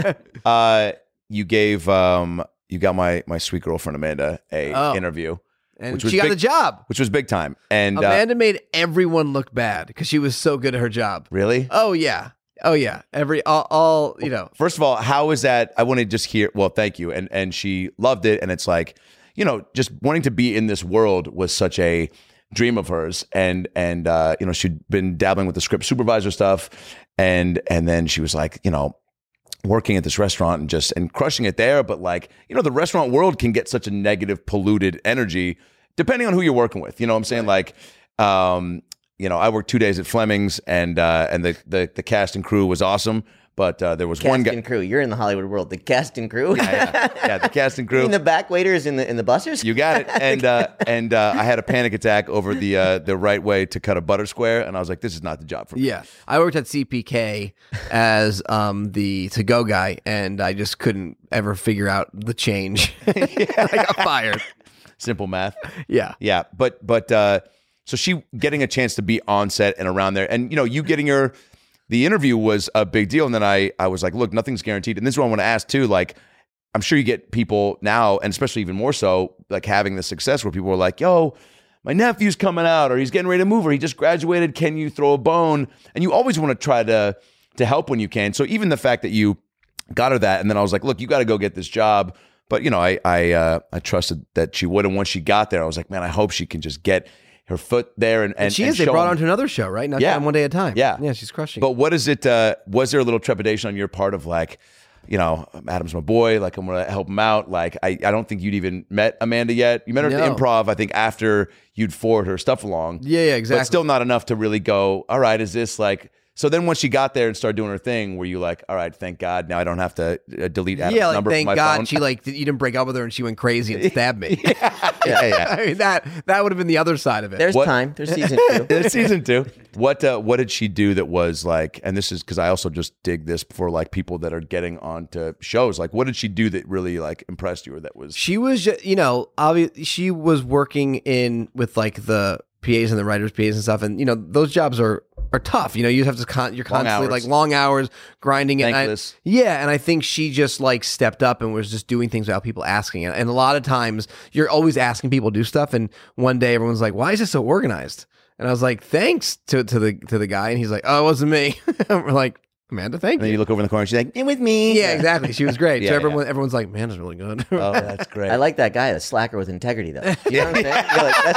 uh, you gave, um, you got my, my sweet girlfriend, Amanda, a Oh. interview. And Which was she got big- the job. Which was big time. And, uh, Amanda made everyone look bad because she was so good at her job. really? Oh yeah. Oh yeah. Every all, all you know. First of all, how is that? I want to just hear. Well, thank you, and and she loved it, and it's like, you know, just wanting to be in this world was such a dream of hers, and and uh, you know, she'd been dabbling with the script supervisor stuff, and and then she was like, you know, working at this restaurant and just and crushing it there, but like, you know, the restaurant world can get such a negative, polluted energy depending on who you're working with. You know what I'm saying? Like, um, you know, I worked two days at Fleming's, and uh, and the, the the cast and crew was awesome, but uh, there was Cast one guy. and crew. You're in the Hollywood world. The cast and crew. Yeah, yeah, yeah, the cast and You crew. mean the back waiters in the in the bussers? You got it. And uh, and uh, I had a panic attack over the uh, the right way to cut a butter square, and I was like, this is not the job for me. Yeah. I worked at C P K as um the to go guy, and I just couldn't ever figure out the change. I got fired. Simple math. Yeah. Yeah, but but uh, so she getting a chance to be on set and around there, and you know, you getting her. The interview was a big deal, and then I I was like, look, nothing's guaranteed, and this is what I want to ask too. Like, I'm sure you get people now, and especially even more so, like having the success where people are like, yo, my nephew's coming out, or he's getting ready to move, or he just graduated. Can you throw a bone? And you always want to try to to help when you can. So even the fact that you got her that, and then I was like, look, you got to go get this job. But you know, I I uh, I trusted that she would, and once she got there, I was like, man, I hope she can just get her foot there, and, and, And she and is. They show brought her him- onto another show, right? Not Yeah. on One Day at a Time. Yeah, yeah, she's crushing. But what is it? Uh, was there a little trepidation on your part of like, you know, Adam's my boy, like I'm gonna help him out. Like I, I don't think you'd even met Amanda yet. You met her at No. the Improv, I think, after you'd forward her stuff along. Yeah, yeah, exactly. But still not enough to really go, all right, is this like? So then once she got there and started doing her thing, were you like, all right, thank God, now I don't have to uh, delete Adam's yeah, like number thank from my God phone? she like you didn't break up with her and she went crazy and stabbed me. yeah, yeah. I mean that that would have been the other side of it. There's What- time. There's season two. There's season two. What uh, what did she do that was like? And this is because I also just dig this for like people that are getting onto shows. Like, what did she do that really like impressed you, or that was? She was, ju- you know, obvi- she was working in with like the P As and the writers' P As and stuff, and you know those jobs are are tough. You know, you have to con- you're Long constantly hours. like long hours grinding it. And I- Thankless. yeah, and I think she just like stepped up and was just doing things without people asking. And, and a lot of times you're always asking people to do stuff, and one day everyone's like, "Why is it so organized?" And I was like, "Thanks to to the to the guy," and he's like, "Oh, it wasn't me." We're like, Amanda, thank And then you. you look over in the corner, and she's like, "It was me." Yeah, exactly. She was great. Yeah, so everyone yeah. everyone's like, "Amanda's really good." Oh, that's great. I like that guy, the slacker with integrity, though. You know what I'm saying? You're like,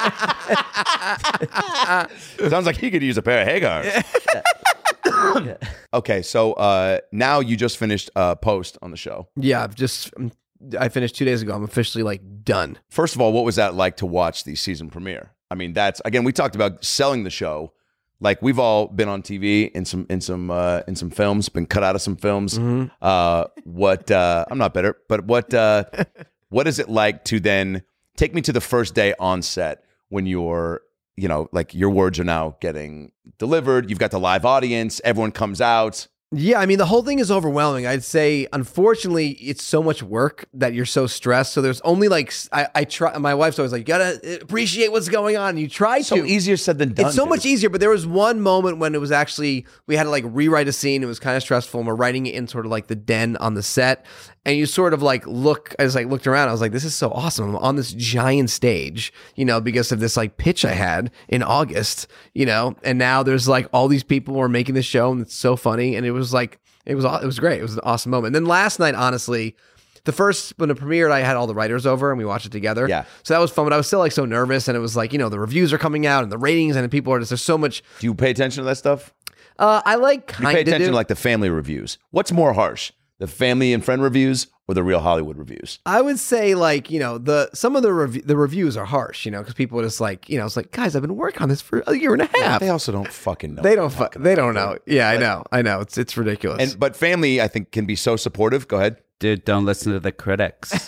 that's Sounds like he could use a pair of Hagars. Yeah. Okay, so uh, now you just finished uh, post on the show. Yeah, I've just I finished two days ago. I'm officially like done. First of all, what was that like to watch the season premiere? I mean, that's again, we talked about selling the show. Like we've all been on T V in some in some uh, in some films, been cut out of some films. Mm-hmm. Uh, what uh, I'm not bitter, but what uh, what is it like to then take me to the first day on set when you're, you know, like your words are now getting delivered. You've got the live audience. Everyone comes out. Yeah, I mean the whole thing is overwhelming. I'd say, unfortunately, it's so much work that you're so stressed. So there's only like s- I, I try. My wife's always like, "You gotta appreciate what's going on." And you try So to. easier said than done. It's so dude. much easier, but there was one moment when it was actually we had to like rewrite a scene. It was kind of stressful, and we're writing it in sort of like the den on the set. And you sort of like look, I was like looked around. I was like, "This is so awesome! I'm on this giant stage, you know, because of this like pitch I had in August, you know." And now there's like all these people who are making this show, and it's so funny. And it was like it was aw- it was great. It was an awesome moment. And then last night, honestly. The first, when it premiered, I had all the writers over and we watched it together. Yeah. So that was fun, but I was still like so nervous. And it was like, you know, the reviews are coming out and the ratings and people are just, there's so much. Do you pay attention to that stuff? Uh, I like You kind pay of attention do. to like the family reviews. What's more harsh, the family and friend reviews or the Real Hollywood reviews? I would say like, you know, the some of the rev- the reviews are harsh, you know, because people are just like, you know, it's like, guys, I've been working on this for a year and a half. They also don't fucking know. They don't, fu- they don't know. Yeah, I know, I know. It's it's ridiculous. And but family, I think, can be so supportive. Go ahead. Dude, don't listen to the critics.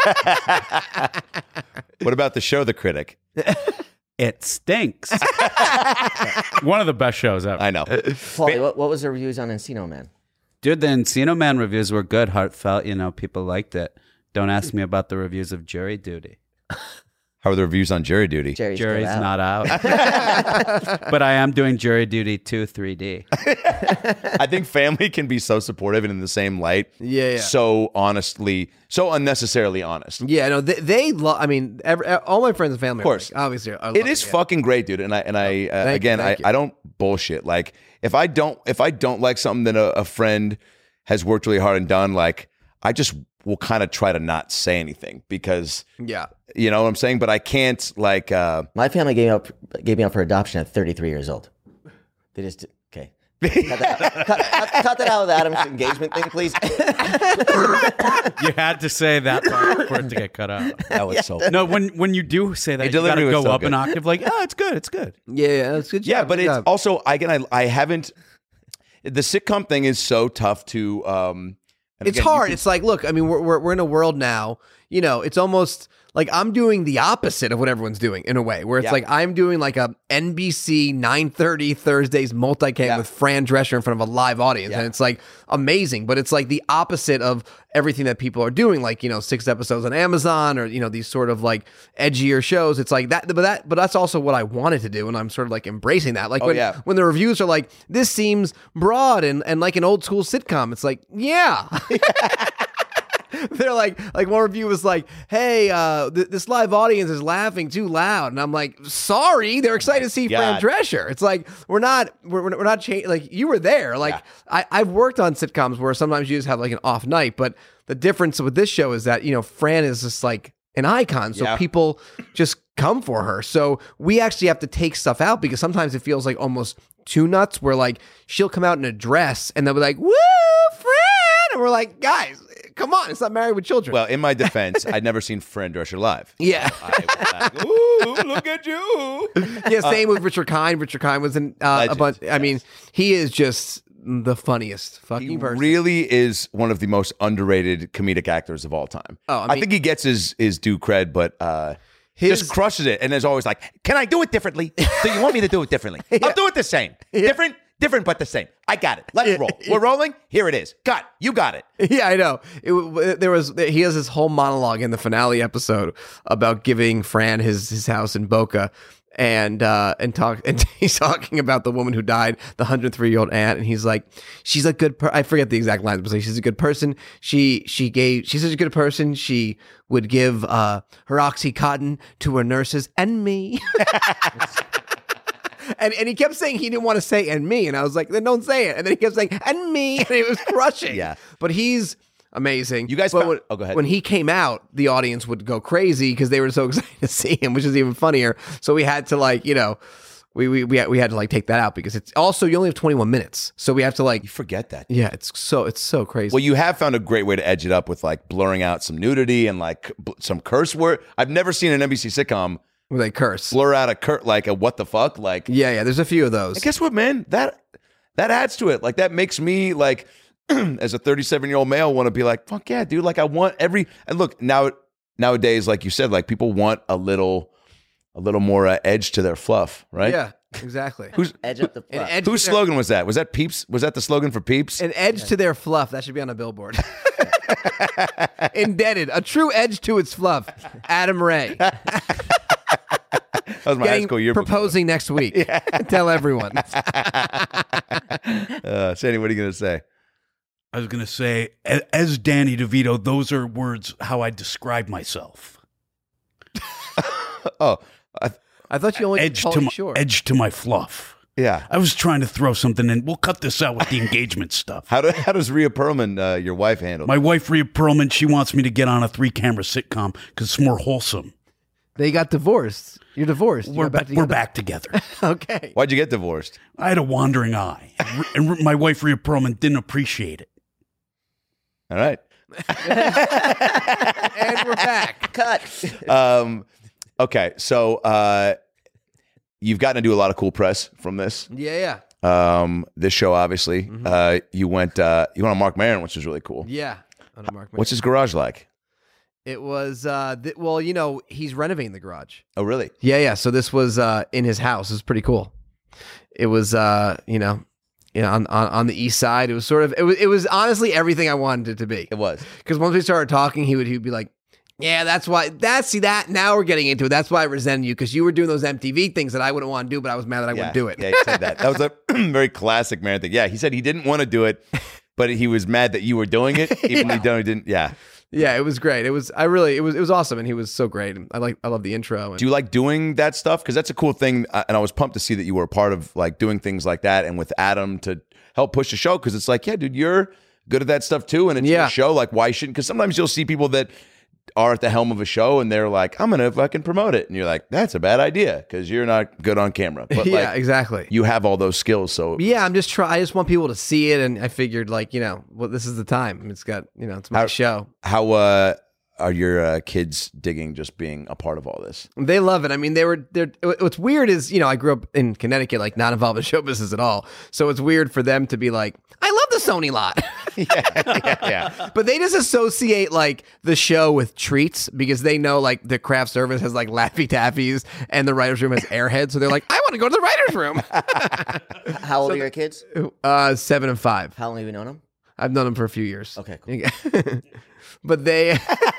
What about the show, The Critic? It stinks. One of the best shows ever. I know. Paulie, what, what was the reviews on Encino Man? Dude, the Encino Man reviews were good, heartfelt. You know, people liked it. Don't ask me about the reviews of Jury Duty. How are the reviews on Jury Duty? Jerry's, Jury's still out. not out. But I am doing Jury Duty two three D. I think family can be so supportive and in the same light. Yeah, yeah. So honestly, so unnecessarily honest. yeah, no, they, they love. I mean, every, all my friends and family, Of course. are like, obviously, I love It is yeah. fucking great, dude. And I and I uh, Thank you, again, I, thank you. I don't bullshit. Like if I don't if I don't like something that a, a friend has worked really hard and done, like I just will kind of try to not say anything because Yeah. you know what I'm saying. But I can't like. uh My family gave me up gave me up for adoption at thirty-three years old. They just okay. Cut that, out. Cut, cut, cut that out with Adam's engagement thing, please. You had to say that part for it to get cut out. That was so. No, when when you do say that, Your you got to delivery was go so up good. an octave. Like, oh, it's good, it's good. Yeah, yeah, that's good. Yeah, job, but good it's job. also I again I I haven't. The sitcom thing is so tough to. um and It's again, you hard. can- It's like, look, I mean, we're, we're we're in a world now. You know, it's almost like I'm doing the opposite of what everyone's doing in a way, where it's Yeah. like I'm doing like a N B C nine thirty Thursdays multicam Yeah. with Fran Drescher in front of a live audience, Yeah. and it's like amazing. But it's like the opposite of everything that people are doing, like you know, six episodes on Amazon or you know these sort of like edgier shows. It's like that, but that, but that's also what I wanted to do, and I'm sort of like embracing that. Like Oh, when yeah. when the reviews are like, this seems broad and and like an old school sitcom. It's like, yeah. They're like, like one review was like, "Hey, uh, th- this live audience is laughing too loud," and I'm like, "Sorry, they're excited to see Fran God. Drescher." It's like we're not, we're, we're not changing. Like you were there. Like Yeah. I, I've worked on sitcoms where sometimes you just have like an off night, but the difference with this show is that you know Fran is just like an icon, so Yeah. people just come for her. So we actually have to take stuff out because sometimes it feels like almost too nuts where like she'll come out in a dress and they'll be like, woo, Fran. And we're like, guys, come on. It's not Married with Children. Well, in my defense, I'd never seen Fran Drescher live. Yeah. I was like, ooh, look at you. Yeah, same with Richard Kind. Richard Kind was in uh, a Legend, bunch. I yes. mean, he is just the funniest fucking He person. really is one of the most underrated comedic actors of all time. Oh, I I, mean- think he gets his his due cred, but uh, His- just crushes it. And is always like, "Can I do it differently? Do you want me to do it differently? I'll do it the same. Different, different, but the same. I got it. Let's roll. We're rolling. Here it is. Cut. You got it. Yeah, I know. It, there was he has this whole monologue in the finale episode about giving Fran his his house in Boca, and uh, and talk and he's talking about the woman who died, the one hundred three year old aunt, and he's like, she's a good. Per- I forget the exact lines, but like, she's a good person. She she gave she's such a good person. She would give uh, her OxyContin to her nurses and me. And and he kept saying he didn't want to say "and me," and I was like, "Then don't say it." And then he kept saying "and me," and it was crushing. Yeah. But he's amazing. You guys But found- when, oh, go ahead. When he came out, the audience would go crazy because they were so excited to see him, which is even funnier. So we had to like, you know, we we we had, we had to like take that out because it's also you only have twenty-one minutes, so we have to like You forget that. yeah, it's so it's so crazy. Well, you have found a great way to edge it up with like blurring out some nudity and like bl- some curse word. I've never seen an N B C sitcom Where they curse. blur out a cur like a what the fuck like. Yeah, yeah. There's a few of those. And guess what, man? That that adds to it. Like that makes me like, as a thirty-seven year old male, want to be like, fuck yeah, dude. Like I want every and look now nowadays, like you said, like people want a little, a little more uh, edge to their fluff, right? Yeah, exactly. Who's Edge up the An fluff. edge whose to their- slogan was that? Was that Peeps? Was that the slogan for Peeps? An edge to their fluff. That should be on a billboard. Indebted. A true edge to its fluff. Adam Ray. That was my high Getting, school yearbook. proposing next week. Tell everyone. Uh, Sandy, what are you gonna say? I was going to say, a- as Danny DeVito, those are words how I describe myself. Oh, I, I thought you only did Edge to, Pauly my, Shore. edge to my fluff. yeah. I was trying to throw something in. We'll cut this out with the engagement stuff. How do, how does Rhea Perlman, uh, your wife, handle? My wife, Rhea Perlman, she wants me to get on a three-camera sitcom because it's more wholesome. They got divorced. You're divorced. You We're, got ba- we're together. back together. Okay. Why'd you get divorced? I had a wandering eye. And R- my wife, Rhea Perlman, didn't appreciate it. All right. And we're back. Cut. Um, okay, so uh, you've gotten to do a lot of cool press from this. Yeah, yeah. Um, this show, obviously, uh, you went uh, you went on Mark Maron, which was really cool. Yeah. On a Mark What's his garage like? It was, uh, th- well, you know, he's renovating the garage. Oh, really? Yeah, yeah. So this was uh, in his house. It was pretty cool. It was, uh, you know, you know, on, on on the east side. It was sort of, it was, it was honestly everything I wanted it to be. It was. Because once we started talking, he would he would be like, "Yeah, that's why. That's see that. Now we're getting into it. That's why I resent you because you were doing those M T V things that I wouldn't want to do, but I was mad that I Yeah, wouldn't do it." Yeah, he said that. That was a very classic Maron thing. Yeah, he said he didn't want to do it, but he was mad that you were doing it, even though he don't- he didn't. Yeah. Yeah, it was great. It was. I really. It was. It was awesome, and he was so great. And I like. I love the intro. And Do you like doing that stuff? Because that's a cool thing, uh, and I was pumped to see that you were a part of like doing things like that, and with Adam to help push the show. Because it's like, yeah, dude, you're good at that stuff too, and it's Yeah. your show. Like, why shouldn't? Because sometimes you'll see people that are at the helm of a show, and they're like, I'm gonna fucking promote it, and you're like, that's a bad idea because you're not good on camera. But yeah, like, exactly. you have all those skills, so Yeah, I'm just trying. I just want people to see it, and I figured, like, you know, well, this is the time. It's got, you know, it's my How- show. how uh, are your uh, kids digging just being a part of all this? They love it. I mean, they were. They're. What's weird is, you know, I grew up in Connecticut, like not involved in show business at all. So it's weird for them to be like, I love the Sony lot. yeah, yeah. But they just associate like the show with treats because they know like the craft service has like Laffy Taffies and the writer's room has Airheads. So they're like, I want to go to the writer's room. How old are your kids? uh, seven and five. How long have you known them? I've known them for a few years. Okay, cool. But they,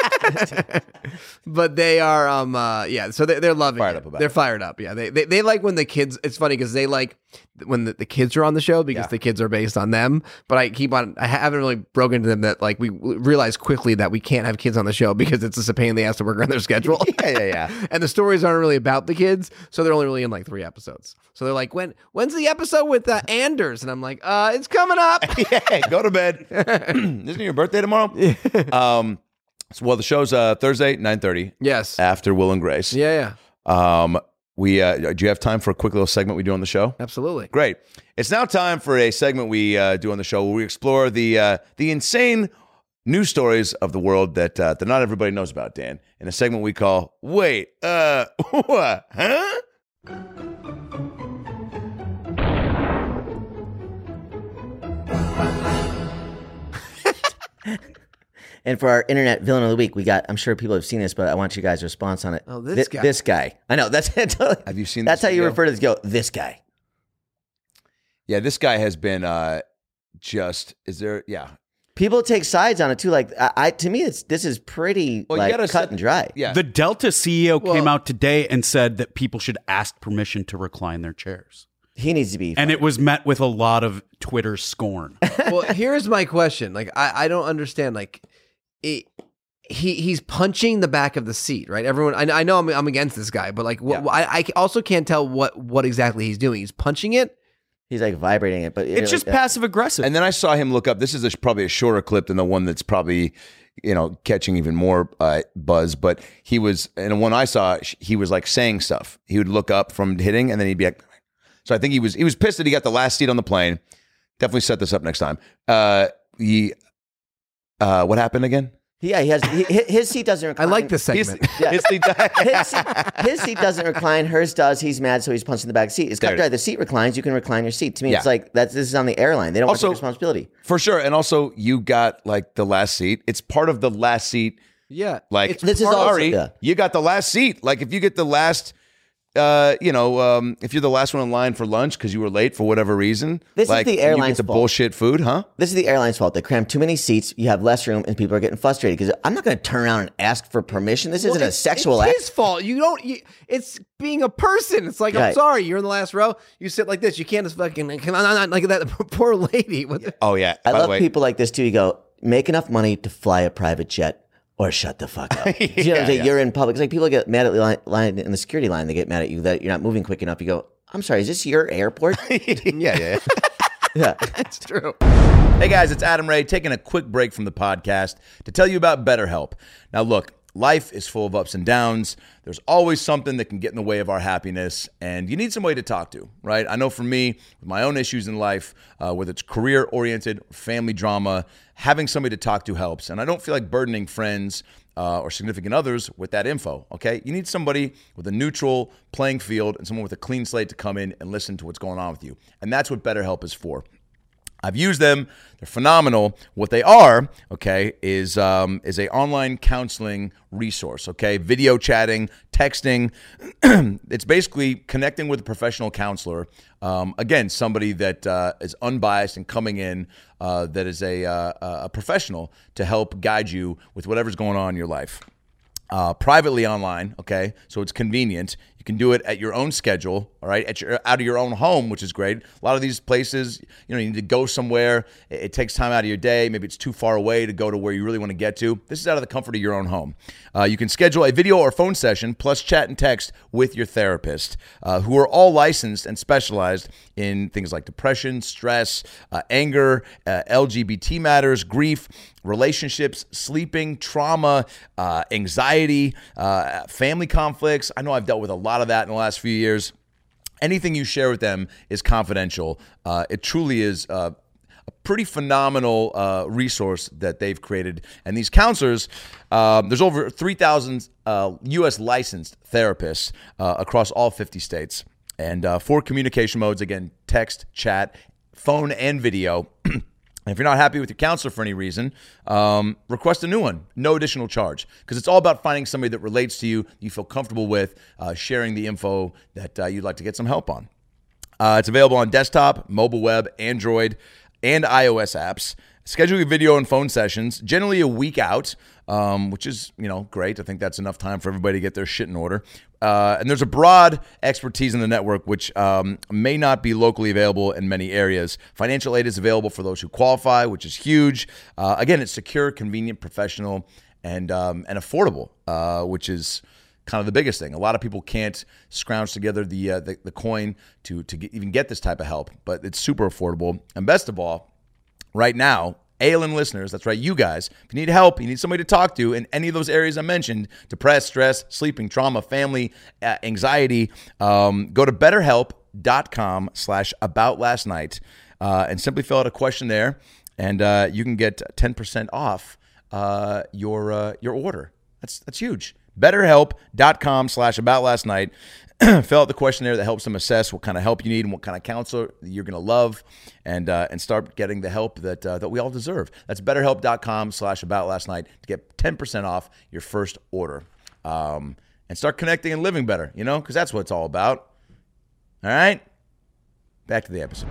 but they are, um, uh, yeah. So they, they're loving Fired it. up about they're it. fired up. Yeah, they, they they like when the kids. It's funny because they like when the, the kids are on the show because Yeah. the kids are based on them. But I keep on. I haven't really broken to them that like we realize quickly that we can't have kids on the show because it's just a pain in the ass to work around their schedule. Yeah, yeah, yeah. And the stories aren't really about the kids, so they're only really in like three episodes. So they're like, when when's the episode with uh, Anders? And I'm like, uh, it's coming up. Yeah, go to bed. Isn't it your birthday tomorrow? um, so, well, the show's uh, Thursday, nine thirty. Yes. After Will and Grace. Yeah, yeah. Um, we uh, do you have time for a quick little segment we do on the show? Absolutely. Great. It's now time for a segment we uh, do on the show where we explore the uh, the insane news stories of the world that uh, that not everybody knows about, Dan, in a segment we call Wait, uh, what, huh? And for our internet villain of the week, we got, I'm sure people have seen this, but I want you guys' response on it. Oh, this Thi- guy. This guy. I know. That's totally, Have you seen That's this how you video? refer to this. Go, this guy. Yeah, this guy has been uh, just, is there, yeah. People take sides on it too. Like, I, I to me, it's this is pretty Well, you like gotta cut set- and dry. Yeah. The Delta C E O came Well- out today and said that people should ask permission to recline their chairs. He needs to be. And it was met with a lot of Twitter scorn. Well, here's my question. Like, I, I don't understand. Like, it, he he's punching the back of the seat, right? Everyone, I, I know I'm, I'm against this guy, but like, what, Yeah. I, I also can't tell what what exactly he's doing. He's punching it. He's like vibrating it, but It's just passive aggressive. And then I saw him look up. This is a, probably a shorter clip than the one that's probably, you know, catching even more uh, buzz. But he was, and the one I saw, he was like saying stuff. He would look up from hitting, and then he'd be like, so I think he was he was pissed that he got the last seat on the plane. Definitely set this up next time. Uh, he, uh, what happened again? Yeah, he has he, his seat doesn't recline. I like this segment. Yeah. His seat- his, seat, his seat doesn't recline. Hers does. He's mad, so he's punching the back seat. It's cut There it dry. The seat reclines. You can recline your seat. To me, Yeah. it's like that's this is on the airline. They don't Also- want to take responsibility. For sure. And also, you got like the last seat. It's part of the last seat. Yeah, Like, it's This is part- also- sorry, yeah. you got the last seat. Like, if you get the last, uh, you know, um, if you're the last one in line for lunch because you were late for whatever reason, This is like, the and you airline's get the fault. bullshit food, huh? This is the airline's fault. They cram too many seats. You have less room, and people are getting frustrated because I'm not going to turn around and ask for permission. This isn't Well, a it's- sexual it's act. his fault. You don't. You, it's being a person. It's like I'm Right. sorry. You're in the last row. You sit like this. You can't just fucking can I not like that poor lady. What the- Oh yeah. I By love the way, people like this too. You go make enough money to fly a private jet. Or shut the fuck up. you know what I'm Yeah, saying? yeah. You're in public. It's like people get mad at the line, line in the security line. They get mad at you that you're not moving quick enough. You go, I'm sorry, is this your airport? yeah, yeah. yeah. Yeah. It's true. Hey guys, it's Adam Ray taking a quick break from the podcast to tell you about BetterHelp. Now look, life is full of ups and downs. There's always something that can get in the way of our happiness, and you need somebody to talk to, right? I know for me, with my own issues in life, uh, whether it's career-oriented or family drama, having somebody to talk to helps, and I don't feel like burdening friends uh, or significant others with that info, okay? You need somebody with a neutral playing field and someone with a clean slate to come in and listen to what's going on with you, and that's what BetterHelp is for. I've used them. They're phenomenal. What they are, okay, is um, is a online counseling resource, okay? Video chatting, texting. It's basically connecting with a professional counselor. Um, again, somebody that uh, is unbiased and coming in uh, that is a, uh, a professional to help guide you with whatever's going on in your life. Uh, privately online, okay? So it's convenient. You can do it at your own schedule, all right? At your out of your own home, which is great. A lot of these places, you know, you need to go somewhere. It, it takes time out of your day. Maybe it's too far away to go to where you really want to get to. This is out of the comfort of your own home. Uh, you can schedule a video or phone session, plus chat and text with your therapist, uh, who are all licensed and specialized in things like depression, stress, uh, anger, uh, L G B T matters, grief, relationships, sleeping, trauma, uh, anxiety, uh, family conflicts. I know I've dealt with a lot of that in the last few years. Anything you share with them is confidential. Uh, it truly is uh, a pretty phenomenal uh, resource that they've created. And these counselors, um, there's over three thousand uh, U S licensed therapists uh, across all fifty states. And uh, four communication modes, again, text, chat, phone, and video. And if you're not happy with your counselor for any reason, um, request a new one. No additional charge. Because it's all about finding somebody that relates to you, you feel comfortable with, uh, sharing the info that uh, you'd like to get some help on. Uh, it's available on desktop, mobile web, Android, and iOS apps. Schedule your video and phone sessions, generally a week out, um, which is, you know, great. I think that's enough time for everybody to get their shit in order. Uh, and there's a broad expertise in the network, which um, may not be locally available in many areas. Financial aid is available for those who qualify, which is huge. Uh, again, it's secure, convenient, professional, and um, and affordable, uh, which is kind of the biggest thing. A lot of people can't scrounge together the uh, the, the coin to to get, even get this type of help, but it's super affordable. And best of all, right now, A L N listeners, that's right, you guys, if you need help, you need somebody to talk to in any of those areas I mentioned, depressed, stress, sleeping, trauma, family, uh, anxiety, um, go to betterhelp.com slash about last night uh, and simply fill out a questionnaire, and uh, you can get ten percent off uh, your uh, your order. That's that's huge. betterhelp.com slash about last night. Fill out the questionnaire that helps them assess what kind of help you need and what kind of counselor you're going to love, and uh, and start getting the help that uh, that we all deserve. That's betterhelp.com slash about last night to get ten percent off your first order, um, and start connecting and living better, you know, because that's what it's all about. All right? Back to the episode.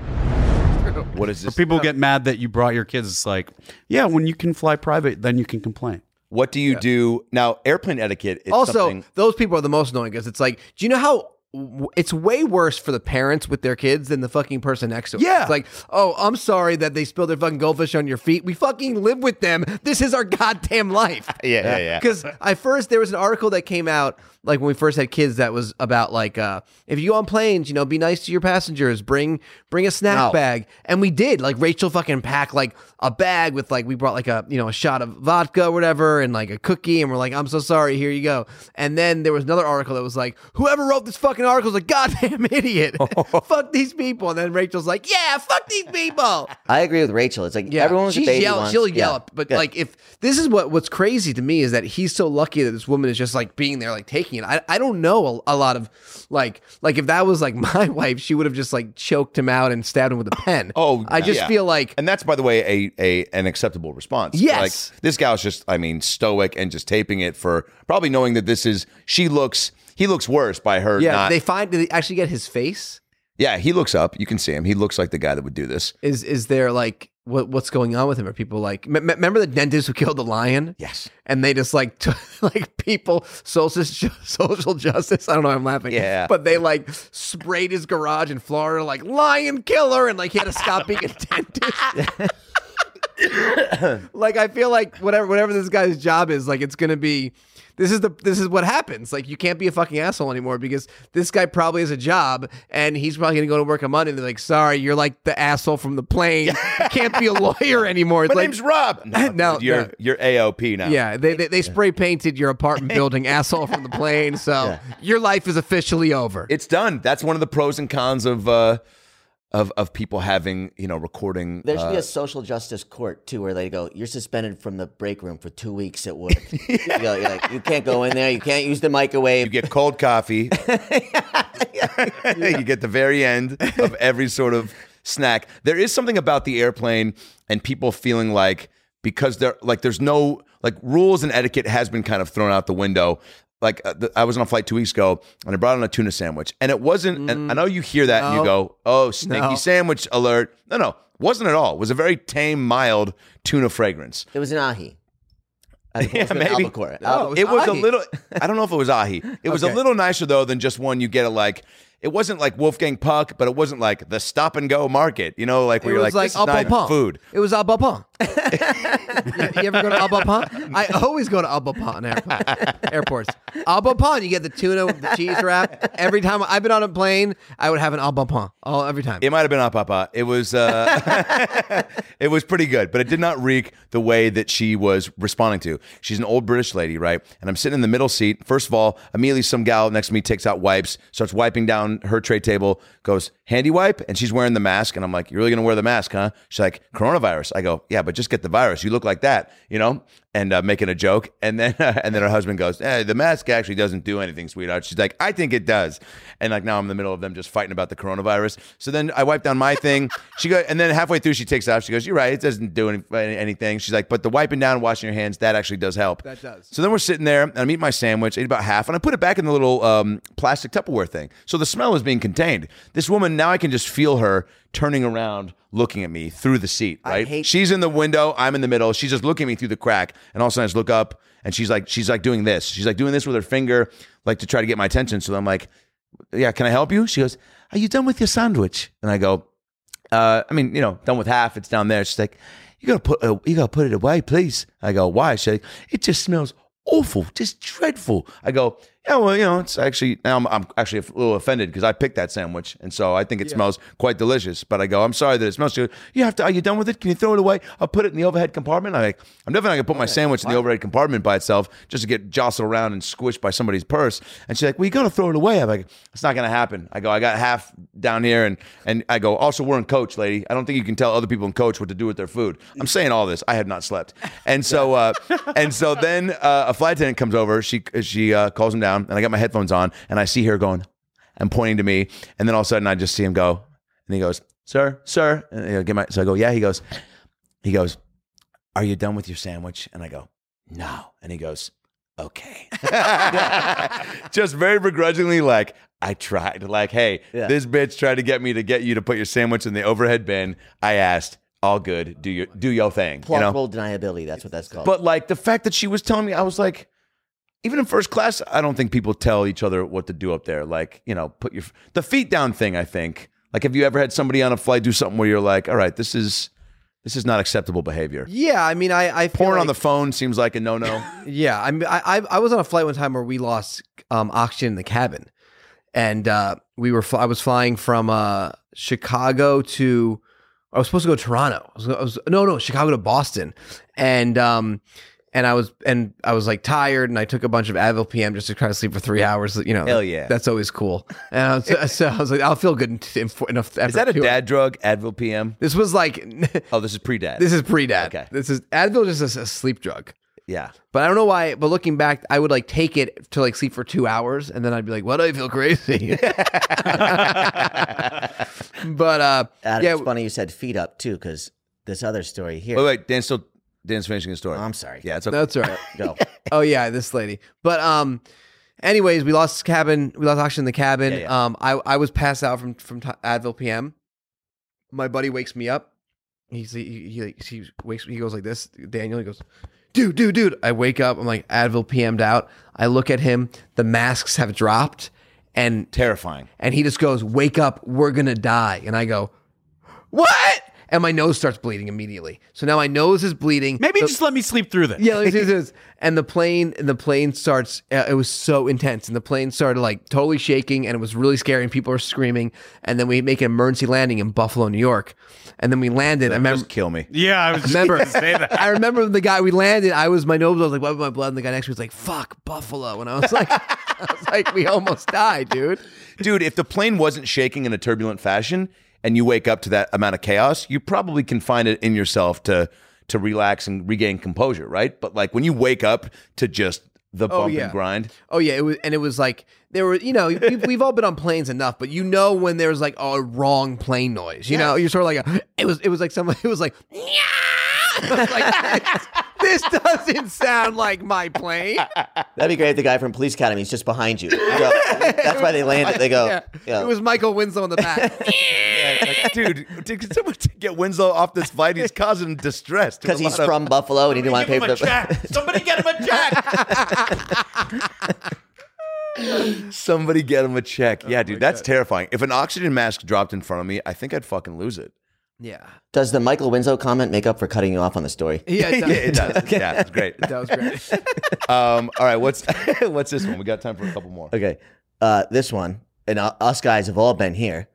What is this? Or people get mad that you brought your kids. It's like, yeah, when you can fly private, then you can complain. What do you Yeah. do now? Airplane etiquette. Is Also, something, those people are the most annoying because it's like, do you know how w- it's way worse for the parents with their kids than the fucking person next to them? Yeah. It's like, oh, I'm sorry that they spilled their fucking goldfish on your feet. We fucking live with them. This is our goddamn life. Yeah, yeah, yeah. Because I first, there was an article that came out like when we first had kids that was about like, uh, if you go on planes, you know, be nice to your passengers, bring bring a snack No. bag. And we did. Like Rachel fucking packed like a bag with like, we brought like a, you know, a shot of vodka or whatever and like a cookie. And we're like, I'm so sorry, here you go. And then there was another article that was like, whoever wrote this fucking article is a goddamn idiot. Fuck these people. And then Rachel's like, yeah, fuck these people. I agree with Rachel. It's like Yeah, everyone was she's a baby yell- once. she'll Yeah. yell, but Good. like if this is what what's crazy to me is that he's so lucky that this woman is just like being there, like taking it. I I don't know a, a lot of like like if that was like my wife, she would have just like choked him out and stabbed him with a pen. Oh, I just yeah. feel like and that's by the way a, a an acceptable response. Yes. like this gal's just, I mean, stoic and just taping it for probably knowing that this is. She looks, he looks worse by her. yeah. not, They find did they actually get his face? yeah. He looks up. You can see him. He looks like the guy that would do this. Is is there like what what's going on with him? Are people like m- m- remember the dentist who killed the lion? Yes. And they just like took like people social social justice. I don't know. I'm laughing. Yeah. But they like sprayed his garage in Florida like lion killer, and like he had to stop being a dentist. Like I feel like whatever whatever this guy's job is, like it's gonna be. This is the this is what happens. Like you can't be a fucking asshole anymore because this guy probably has a job and he's probably gonna go to work on Monday and they're like, sorry, you're like the asshole from the plane. You can't be a lawyer anymore. It's My like, name's Rob. No, No, dude, you're no. you're A O P now. yeah, they they, they spray painted your apartment building asshole from the plane, so your life is officially over. It's done. That's one of the pros and cons of uh, of of people having, you know, recording. There should be uh, a social justice court too, where they go, "You're suspended from the break room for two weeks at work. you, go, you're like, you can't go in there. You can't use the microwave. You get cold coffee. You get the very end of every sort of snack. There is something about the airplane and people feeling like because they're like there's no like rules and etiquette has been kind of thrown out the window. Like uh, the, I was on a flight two weeks ago and I brought on a tuna sandwich and it wasn't. And I know you hear that and you No. go, "Oh, stinky No. sandwich alert!" No, no, wasn't at all. It was a very tame, mild tuna fragrance. It was an ahi. As opposed Yeah, to an maybe. albacore. Oh, Al- it was It was a ahi. little. I don't know if it was ahi. It was a Okay. little nicer though than just one you get at like. It wasn't like Wolfgang Puck, but it wasn't like the stop and go market. You know, like It where you're was like, like this is not even Abapon. food. It was Abapon. you, you ever go to Abapon? I always go to Abapon airport, airports. Abapon, you get the tuna with the cheese wrap. Every time I've been on a plane, I would have an Abapon all every time. It might have been Apapa. It was. Uh, it was pretty good, but it did not reek the way that she was responding to. She's an old British lady, right? And I'm sitting in the middle seat. First of all, immediately some gal next to me takes out wipes, starts wiping down her tray table, goes, "Handy wipe," and she's wearing the mask. And I'm like, "You're really gonna wear the mask, huh?" She's like, "Coronavirus." I go, "Yeah, but just get the virus. You look like that, you know." And uh, making a joke, and then uh, and then her husband goes, "Eh, the mask actually doesn't do anything, sweetheart." She's like, "I think it does," and like now I'm in the middle of them just fighting about the coronavirus. So then I wipe down my thing. She goes, and then halfway through she takes it off. She goes, "You're right, it doesn't do any, anything." She's like, "But the wiping down, and washing your hands, that actually does help." That does. So then we're sitting there, and I'm eating my sandwich, ate about half, and I put it back in the little um, plastic Tupperware thing. So the smell is being contained. This woman, now I can just feel her turning around, looking at me through the seat, right? hate- She's in the window, I'm in the middle. She's just looking at me through the crack, and all of a sudden I just look up, and she's like, she's like doing this. She's like doing this with her finger, like to try to get my attention. So I'm like, "Yeah, can I help you?" She goes, "Are you done with your sandwich?" And I go, uh, I mean, you know, done with half. It's down there. She's like, "You gotta put, uh, you gotta put it away, please." I go, "Why?" She's like, "It just smells awful, just dreadful." I go, yeah, well, you know, it's actually, now I'm, I'm actually a little offended because I picked that sandwich. And so I think it yeah. smells quite delicious. But I go, I'm sorry that it smells good. You have to, are you done with it? Can you throw it away? I'll put it in the overhead compartment. I'm like, I'm definitely not going to put my sandwich in the overhead compartment by itself just to get jostled around and squished by somebody's purse. And she's like, well, you got to throw it away. I'm like, it's not going to happen. I go, I got half down here. And, and I go, also, we're in Coach, lady. I don't think you can tell other people in Coach what to do with their food. I'm saying all this. I have not slept. And so, uh, and so then uh, a flight attendant comes over. She, she uh, calls him down and I got my headphones on and I see her going and pointing to me, and then all of a sudden I just see him go, and he goes, "Sir, sir," and you know, get my, so I go, "Yeah." He goes, he goes, "Are you done with your sandwich?" And I go, "No," and he goes, "Okay." Just very begrudgingly, like, I tried, like, hey, yeah. this bitch tried to get me to get you to put your sandwich in the overhead bin. I asked. All good. Do your do your thing. Plausible you know? deniability. That's what that's called. But like the fact that she was telling me, I was like. Even in first class, I don't think people tell each other what to do up there. Like, you know, put your the feet down thing. I think. Like, have you ever had somebody on a flight do something where you're like, all right, this is this is not acceptable behavior? Yeah, I mean, I, I feel porn like, on the phone seems like a no no. Yeah, I mean, I I was on a flight one time where we lost um, oxygen in the cabin, and uh, we were I was flying from uh, Chicago to I was supposed to go to Toronto. I was, I was no no Chicago to Boston, and um. And I was and I was like tired, and I took a bunch of Advil P M just to try to sleep for three hours. You know, hell yeah, that's always cool. And I was, so I was like, I'll feel good in, in, in, after is that a two dad hours. drug? Advil P M. This was like, oh, this is pre-dad. This is pre-dad. Okay, this is Advil is just a, a sleep drug. Yeah, but I don't know why. But looking back, I would like take it to like sleep for two hours, and then I'd be like, "What? Do I feel crazy?" But uh, Adam, yeah, it's funny you said feet up too, because this other story here. Wait, wait, Dan still. Dan's finishing his story. Oh, I'm sorry. Yeah, it's okay. That's all right. Go. Oh yeah, this lady. But um, anyways, we lost cabin. We lost oxygen in the cabin. Yeah, yeah. Um, I I was passed out from from Advil P M. My buddy wakes me up. He's he he, he wakes. He goes like this. Daniel. He goes, dude, dude, dude. I wake up. I'm like Advil P M'd out. I look at him. The masks have dropped, and terrifying. And he just goes, "Wake up. We're gonna die." And I go, "What?" And my nose starts bleeding immediately. So now my nose is bleeding. Maybe the, just let me sleep through this. Yeah, this is. And the plane, and the plane starts. Uh, it was so intense, and the plane started like totally shaking, and it was really scary, and people were screaming. And then we make an emergency landing in Buffalo, New York, and then we landed. I remember, just kill me. Yeah, I was. remember, just say that. I remember the guy we landed. I was my nose. I was like, "What?" My blood, and the guy next to me was like, "Fuck Buffalo," and I was like, "I was like, we almost died, dude." Dude, if the plane wasn't shaking in a turbulent fashion. And you wake up to that amount of chaos, you probably can find it in yourself to to relax and regain composure, right? But like when you wake up to just the bump oh, yeah. and grind. Oh yeah, it was, and it was like there were, you know, we've, we've all been on planes enough, but you know when there's like a wrong plane noise, you yes. know, you're sort of like a, it was it was like someone it was like. Like, this doesn't sound like my plane. That'd be great if the guy from Police Academy is just behind you. you go, that's why they landed. They go, yeah. Yeah. It was Michael Winslow in the back. Yeah, like, dude, did someone get Winslow off this flight? He's causing distress. Because he's from of... Buffalo and he didn't want to pay for the... check. Somebody get him a check. Somebody get him a check. Yeah, oh dude, that's God. terrifying. If an oxygen mask dropped in front of me, I think I'd fucking lose it. Yeah. Does the Michael Winslow comment make up for cutting you off on the story? Yeah, it does. Yeah, it does. Yeah, it's great. That was great. um, all right, what's what's this one? We got time for a couple more. Okay, uh, this one, and uh, us guys have all been here.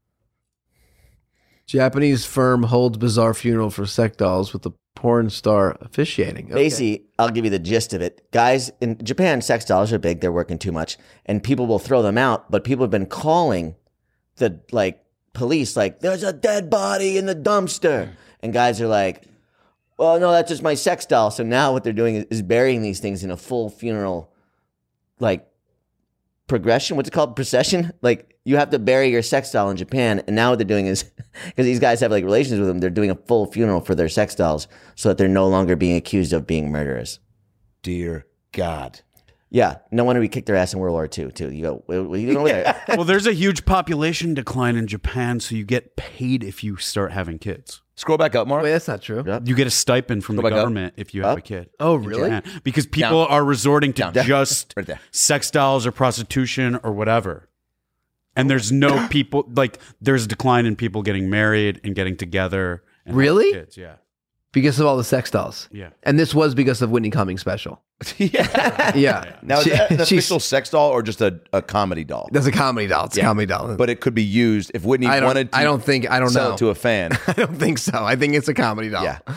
Japanese firm holds bizarre funeral for sex dolls with the porn star officiating. Okay. Basically, I'll give you the gist of it. Guys, in Japan, sex dolls are big. They're working too much. And people will throw them out, but people have been calling the, like, police, like, there's a dead body in the dumpster. And guys are like, well, no, that's just my sex doll. So now what they're doing is, is burying these things in a full funeral, like, progression. What's it called? Procession? Like, you have to bury your sex doll in Japan. And now what they're doing is, because these guys have, like, relations with them, they're doing a full funeral for their sex dolls so that they're no longer being accused of being murderers. Dear God. Yeah, no wonder we kicked their ass in World War Two, too. You go, what are you doing over there? Well, there's a huge population decline in Japan, so you get paid if you start having kids. Scroll back up, Mark. Wait, that's not true. Yep. You get a stipend from Scroll the government up. if you have Up. a kid. Oh, really? Japan. Because people Down. are resorting to Down. Down. just Right there. sex dolls or prostitution or whatever. And there's no people, like, there's a decline in people getting married and getting together. And Really? having kids. Yeah. Because of all the sex dolls. Yeah. And this was because of Whitney Cummings' special. yeah. Yeah. Now, is She- that an she's- official sex doll or just a, a comedy doll? That's a comedy doll. It's Yeah. a comedy doll. But it could be used if Whitney I don't, wanted to I don't think, I don't sell know. it to a fan. I don't think so. I think it's a comedy doll. Yeah.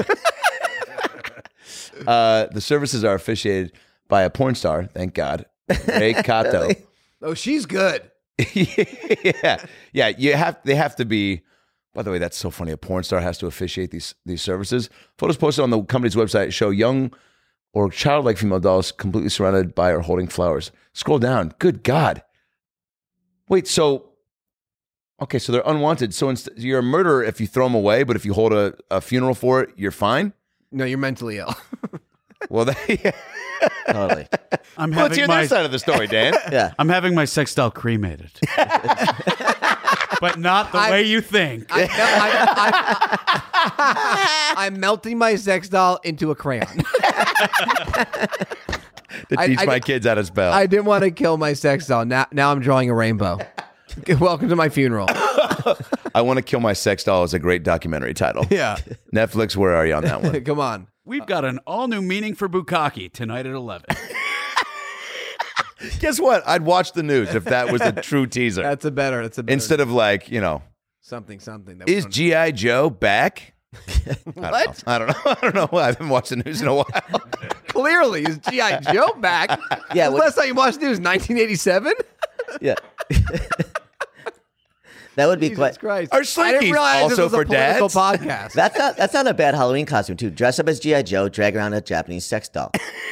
uh, the services are officiated by a porn star, thank God, Ray Kato. Oh, she's good. yeah, yeah. You have they have to be. By the way, that's so funny. A porn star has to officiate these these services. Photos posted on the company's website show young or childlike female dolls completely surrounded by or holding flowers. Scroll down. Good God. Wait. So, okay. So they're unwanted. So inst- you're a murderer if you throw them away, but if you hold a, a funeral for it, you're fine. No, you're mentally ill. Well, they, Totally. I'm well, let's having hear my their side of the story, Dan. Yeah. I'm having my sex doll cremated, but not the I- way you think. I, I, I, am melting my sex doll into a crayon. To I- teach I- my kids how to spell. I didn't want to kill my sex doll. Now, now I'm drawing a rainbow. Welcome to my funeral. I want to kill my sex doll is a great documentary title. Yeah. Netflix, where are you on that one? Come on. We've got an all-new meaning for bukkake tonight at eleven. Guess what? I'd watch the news if that was a true teaser. That's a better. That's a better. Instead of like, you know, something, something. That we is don't- G I. Joe back? What? I don't know. I don't know. I haven't watched the news in a while. Clearly, is G I. Joe back? Yeah, The what- last time you watched news, nineteen eighty-seven? Yeah. That would be Jesus quite. Christ. Are I didn't Slinkies realize this also was a for political dads? podcast. That's not that's not a bad Halloween costume too. Dress up as G I. Joe, drag around a Japanese sex doll.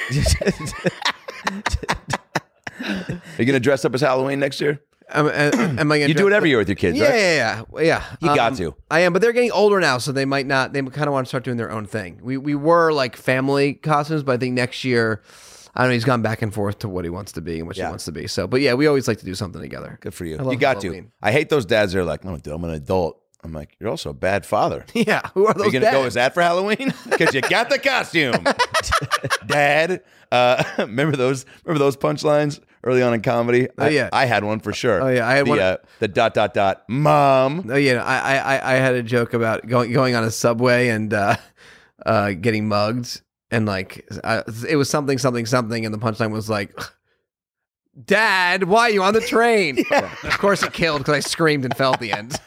Are you going to dress up as Halloween next year? Am, am, am I gonna You do it every year with your kids, Yeah, right? yeah, yeah, yeah. yeah. You got to. I am, but they're getting older now, so they might not. They kind of want to start doing their own thing. We we were like family costumes, but I think next year, I don't know. He's gone back and forth to what he wants to be and what Yeah. he wants to be. So, but yeah, we always like to do something together. Good for you. I love You got Halloween. to. I hate those dads that are like, no, dude, I'm an adult. I'm like, you're also a bad father. Yeah, who are those? Are you going to go dads? as that for Halloween? Because you got the costume. Dad. Uh, remember those Remember those punchlines early on in comedy? Oh, yeah. I, I had one for sure. Oh, yeah, I had the, one- Uh, the dot, dot, dot, mom. Oh yeah, I, I I had a joke about going going on a subway and uh, uh, getting mugged, and like I, it was something something something, and the punchline was like, "Dad, why are you on the train?" Of course, it killed because I screamed and fell at the end.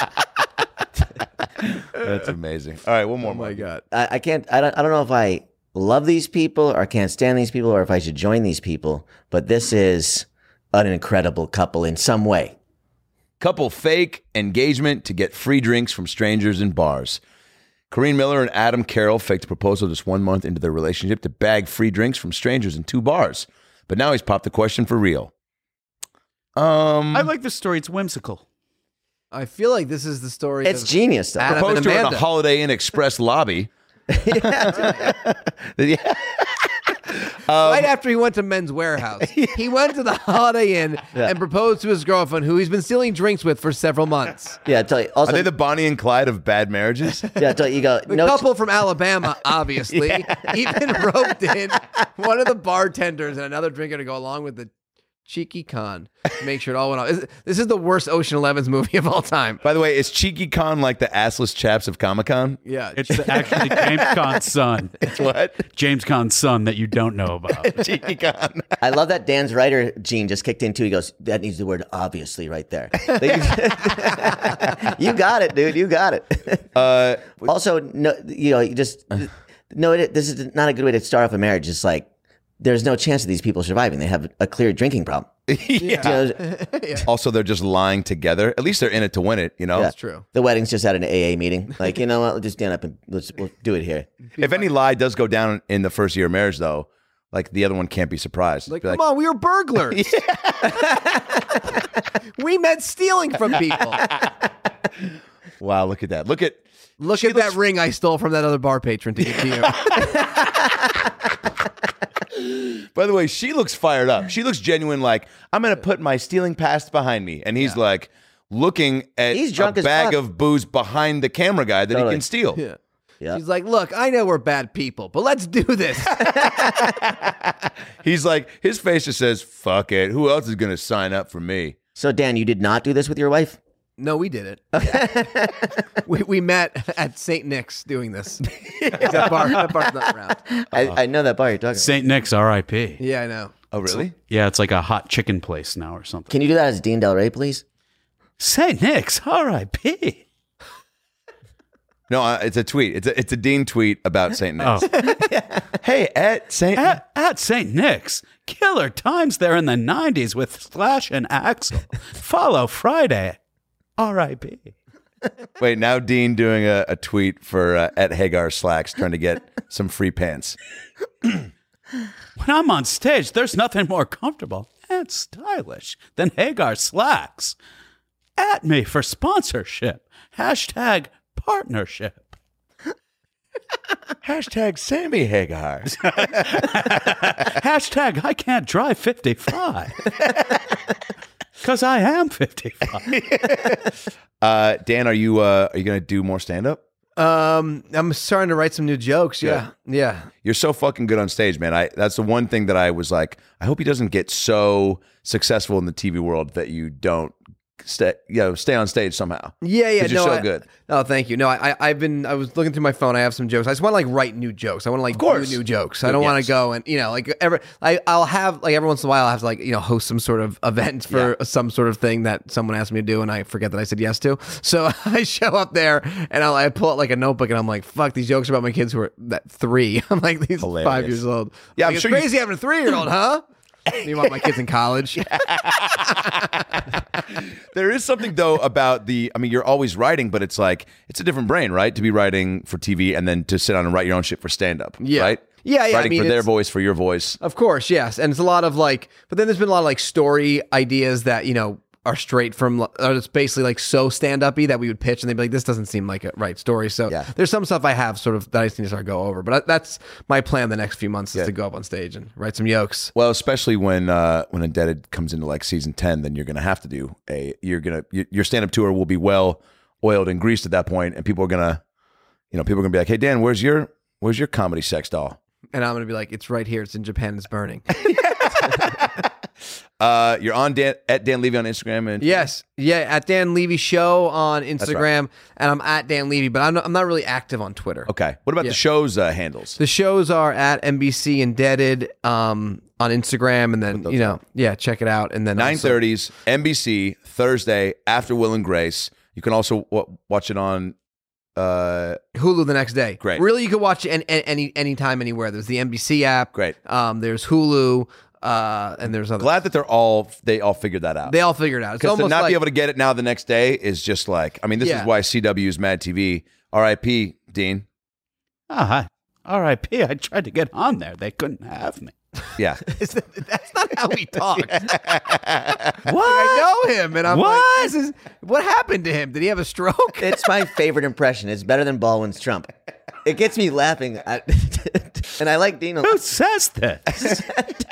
That's amazing. All right, one more. Oh my Mike. god! I, I can't. I don't. I don't know if I love these people or can't stand these people or if I should join these people. But this is an incredible couple in some way. Couple fake engagement to get free drinks from strangers in bars. Corrine Miller and Adam Carroll faked a proposal just one month into their relationship to bag free drinks from strangers in two bars. But now he's popped the question for real. Um, I like this story. It's whimsical. I feel like this is the story. It's of genius, though. Adam and proposed to her in a Amanda. Holiday Inn Express lobby. Yeah. right after he went to Men's Warehouse, he went to the Holiday Inn and proposed to his girlfriend, who he's been stealing drinks with for several months. Yeah. I tell you. Also, Are they the Bonnie and Clyde of bad marriages? yeah. I tell you, you go. The no, couple from Alabama, obviously, even roped in one of the bartenders and another drinker to go along with the cheeky con to make sure it all went off. This is the worst Ocean Eleven's movie of all time. By the way, is Cheeky Con like the assless chaps of Comic Con? Yeah, It's actually James Caan's son. It's what? James Caan's son that you don't know about. Cheeky Con. I love that Dan's writer gene just kicked in too. He goes, "That needs the word obviously right there." You got it, dude. You got it. Uh, Also, no, you know, you just no. It, this is not a good way to start off a marriage. It's like there's no chance of these people surviving. They have a clear drinking problem. yeah. You know, Also, they're just lying together. At least they're in it to win it, you know? yeah. That's true. The wedding's just at an A A meeting. Like, you know what? Let's just stand up and let's we'll do it here. If any lie does go down in the first year of marriage, though, like the other one can't be surprised. Like, Be come on, we were burglars. We meant stealing from people. Wow, look at that. Look at Look She at looks- that ring I stole from that other bar patron to give to you. By the way, she looks fired up. She looks genuine, like, I'm going to put my stealing past behind me. And he's like looking at He's drunk a as bag fuck. of booze behind the camera guy that Totally. he can steal. Yeah. Yeah. She's like, look, I know we're bad people, but let's do this. He's like, his face just says, fuck it. Who else is going to sign up for me? So, Dan, you did not do this with your wife? No, we did it. we we met at Saint Nick's doing this. that bar, that bar's not around. I, I know that bar you're talking Saint Nick's, R I P. Yeah, I know. Oh, really? Yeah, it's like a hot chicken place now or something. Can you do that as Dean Del Rey, please? Saint Nick's, R I P. No, uh, it's a tweet. It's a it's a Dean tweet about Saint Nick's. Oh. Hey, at Saint At, at Saint Nick's, killer times there in the nineties with Slash and Axel. Follow Friday, R I P. Wait, now Dean doing a, a tweet for uh, at Hagar Slacks trying to get some free pants. When I'm on stage, there's nothing more comfortable and stylish than Hagar Slacks. At me for sponsorship. Hashtag partnership. Hashtag Sammy Hagar. Hashtag I can't drive fifty-five. Because I am fifty-five. uh, Dan, are you uh, are you going to do more stand up? Um, I'm starting to write some new jokes. Yeah, yeah. You're so fucking good on stage, man. I that's the one thing that I was like, I hope he doesn't get so successful in the T V world that you don't stay, you know, stay on stage somehow. Yeah, yeah. 'Cause you're no, so I, good. Oh, thank you. No, I, I've been. I was looking through my phone. I have some jokes. I just want to like write new jokes. I want to like Of course. do new jokes. I don't want Yes. to go and you know like ever. I I'll have like every once in a while I'll have to like you know host some sort of event for Yeah. some sort of thing that someone asked me to do and I forget that I said yes to. So I show up there and I'll, I pull out like a notebook and I'm like, fuck, these jokes are about my kids who are that three. I'm like these Hilarious. five years old. Yeah, Like, I'm it's sure you- crazy having a three year old, huh? You want my kids in college? There is something though about the. I mean, you're always writing, but it's like it's a different brain, right? To be writing for T V and then to sit down and write your own shit for stand up. Yeah. right. Yeah, yeah, I Writing mean, for their it's- voice, for your voice. Of course, yes. And it's a lot of like, but then there's been a lot of like story ideas that, you know, are straight from, or it's basically like so stand up y that we would pitch and they'd be like, this doesn't seem like a right story. So Yeah. there's some stuff I have sort of that I just need to start to go over. But that's my plan the next few months is Yeah. to go up on stage and write some jokes. Well, especially when uh, when Indebted comes into like season ten, then you're gonna have to do a. You're gonna y- your stand up tour will be well oiled and greased at that point, and people are gonna, you know, people are gonna be like, hey Dan, where's your where's your comedy sex doll? And I'm going to be like, it's right here. It's in Japan. It's burning. Uh, you're on Dan at Dan Levy on Instagram and Yes. Yeah. At Dan Levy Show on Instagram. And I'm at Dan Levy, but I'm not, I'm not really active on Twitter. Okay. What about Yeah. the show's uh, handles? The shows are at N B C Indebted um, on Instagram. And then, you know, yeah, check it out. And then nine also- thirties N B C Thursday after Will and Grace. You can also w- watch it on. Uh, Hulu the next day. Great. Really, you can watch it any, any anytime, anywhere. There's the N B C app. Great. Um, there's Hulu, uh, and there's other. glad that they're all they all figured that out. They all figured it out. It's Because to almost not like be able to get it now the next day is just like, I mean, this Yeah. is why C W is Mad T V. R I P Dean. Oh, hi. R I P. I tried to get on there. They couldn't have me. Yeah. Is that- that's not how he talks. What? I know him, and I'm What? like, this is what happened to him? Did he have a stroke? It's my favorite impression. It's better than Baldwin's Trump. It gets me laughing. At, and I like Dean a Who lot. says this?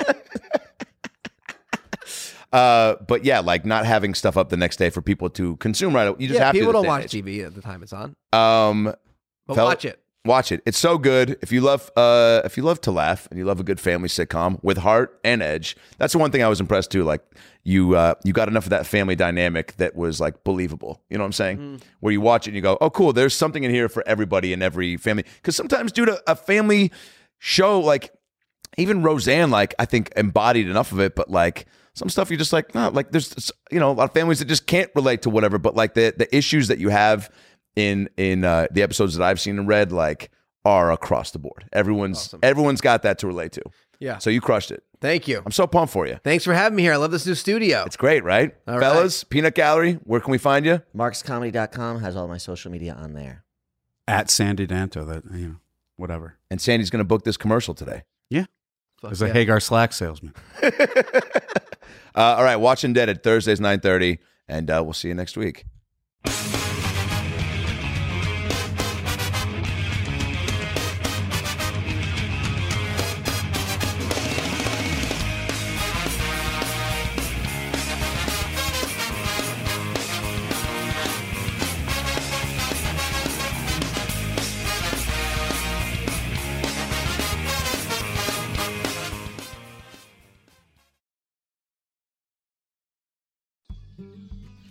Uh, but yeah, like not having stuff up the next day for people to consume right away. You just Yeah, have people to. don't this watch day T V at the time it's on, and age. Um, but Fel- watch it. Watch it. It's so good. If you love, uh, if you love to laugh and you love a good family sitcom with heart and edge, that's the one thing I was impressed too. Like you, uh, you got enough of that family dynamic that was like believable. You know what I'm saying? Mm-hmm. Where you watch it and you go, "Oh, cool. There's something in here for everybody in every family." Because sometimes, dude, a, a family show like even Roseanne, like I think embodied enough of it, but like some stuff you're just like, no, like there's you know a lot of families that just can't relate to whatever. But like the the issues that you have in in uh, the episodes that I've seen and read, like are across the board. Everyone's Awesome. everyone's got that to relate to. Yeah. So you crushed it. Thank you. I'm so pumped for you. Thanks for having me here. I love this new studio. It's great, right? All right. Fellas, Peanut Gallery, where can we find you? marks comedy dot com has all my social media on there. At Sandy Danto, that, you know, whatever. And Sandy's going to book this commercial today. Yeah. Fuck As a yeah. Hagar Slack salesman. Uh, all right, watch Indebted Thursdays nine thirty, and uh, we'll see you next week.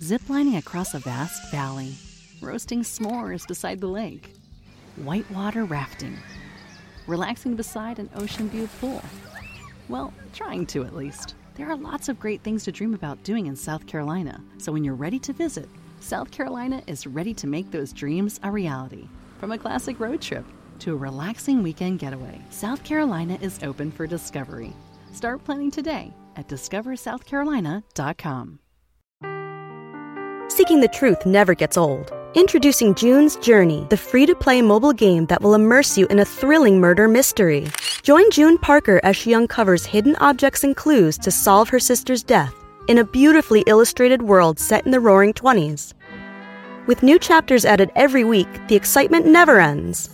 ziplining across a vast valley, roasting s'mores beside the lake, whitewater rafting, relaxing beside an ocean-viewed pool. Well, trying to at least. There are lots of great things to dream about doing in South Carolina, so when you're ready to visit, South Carolina is ready to make those dreams a reality. From a classic road trip to a relaxing weekend getaway, South Carolina is open for discovery. Start planning today at discover south carolina dot com. Seeking the truth never gets old. Introducing June's Journey, the free-to-play mobile game that will immerse you in a thrilling murder mystery. Join June Parker as she uncovers hidden objects and clues to solve her sister's death in a beautifully illustrated world set in the Roaring Twenties. With new chapters added every week, the excitement never ends.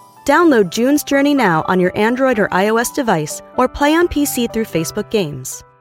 Download June's Journey now on your Android or iOS device, or play on P C through Facebook Games.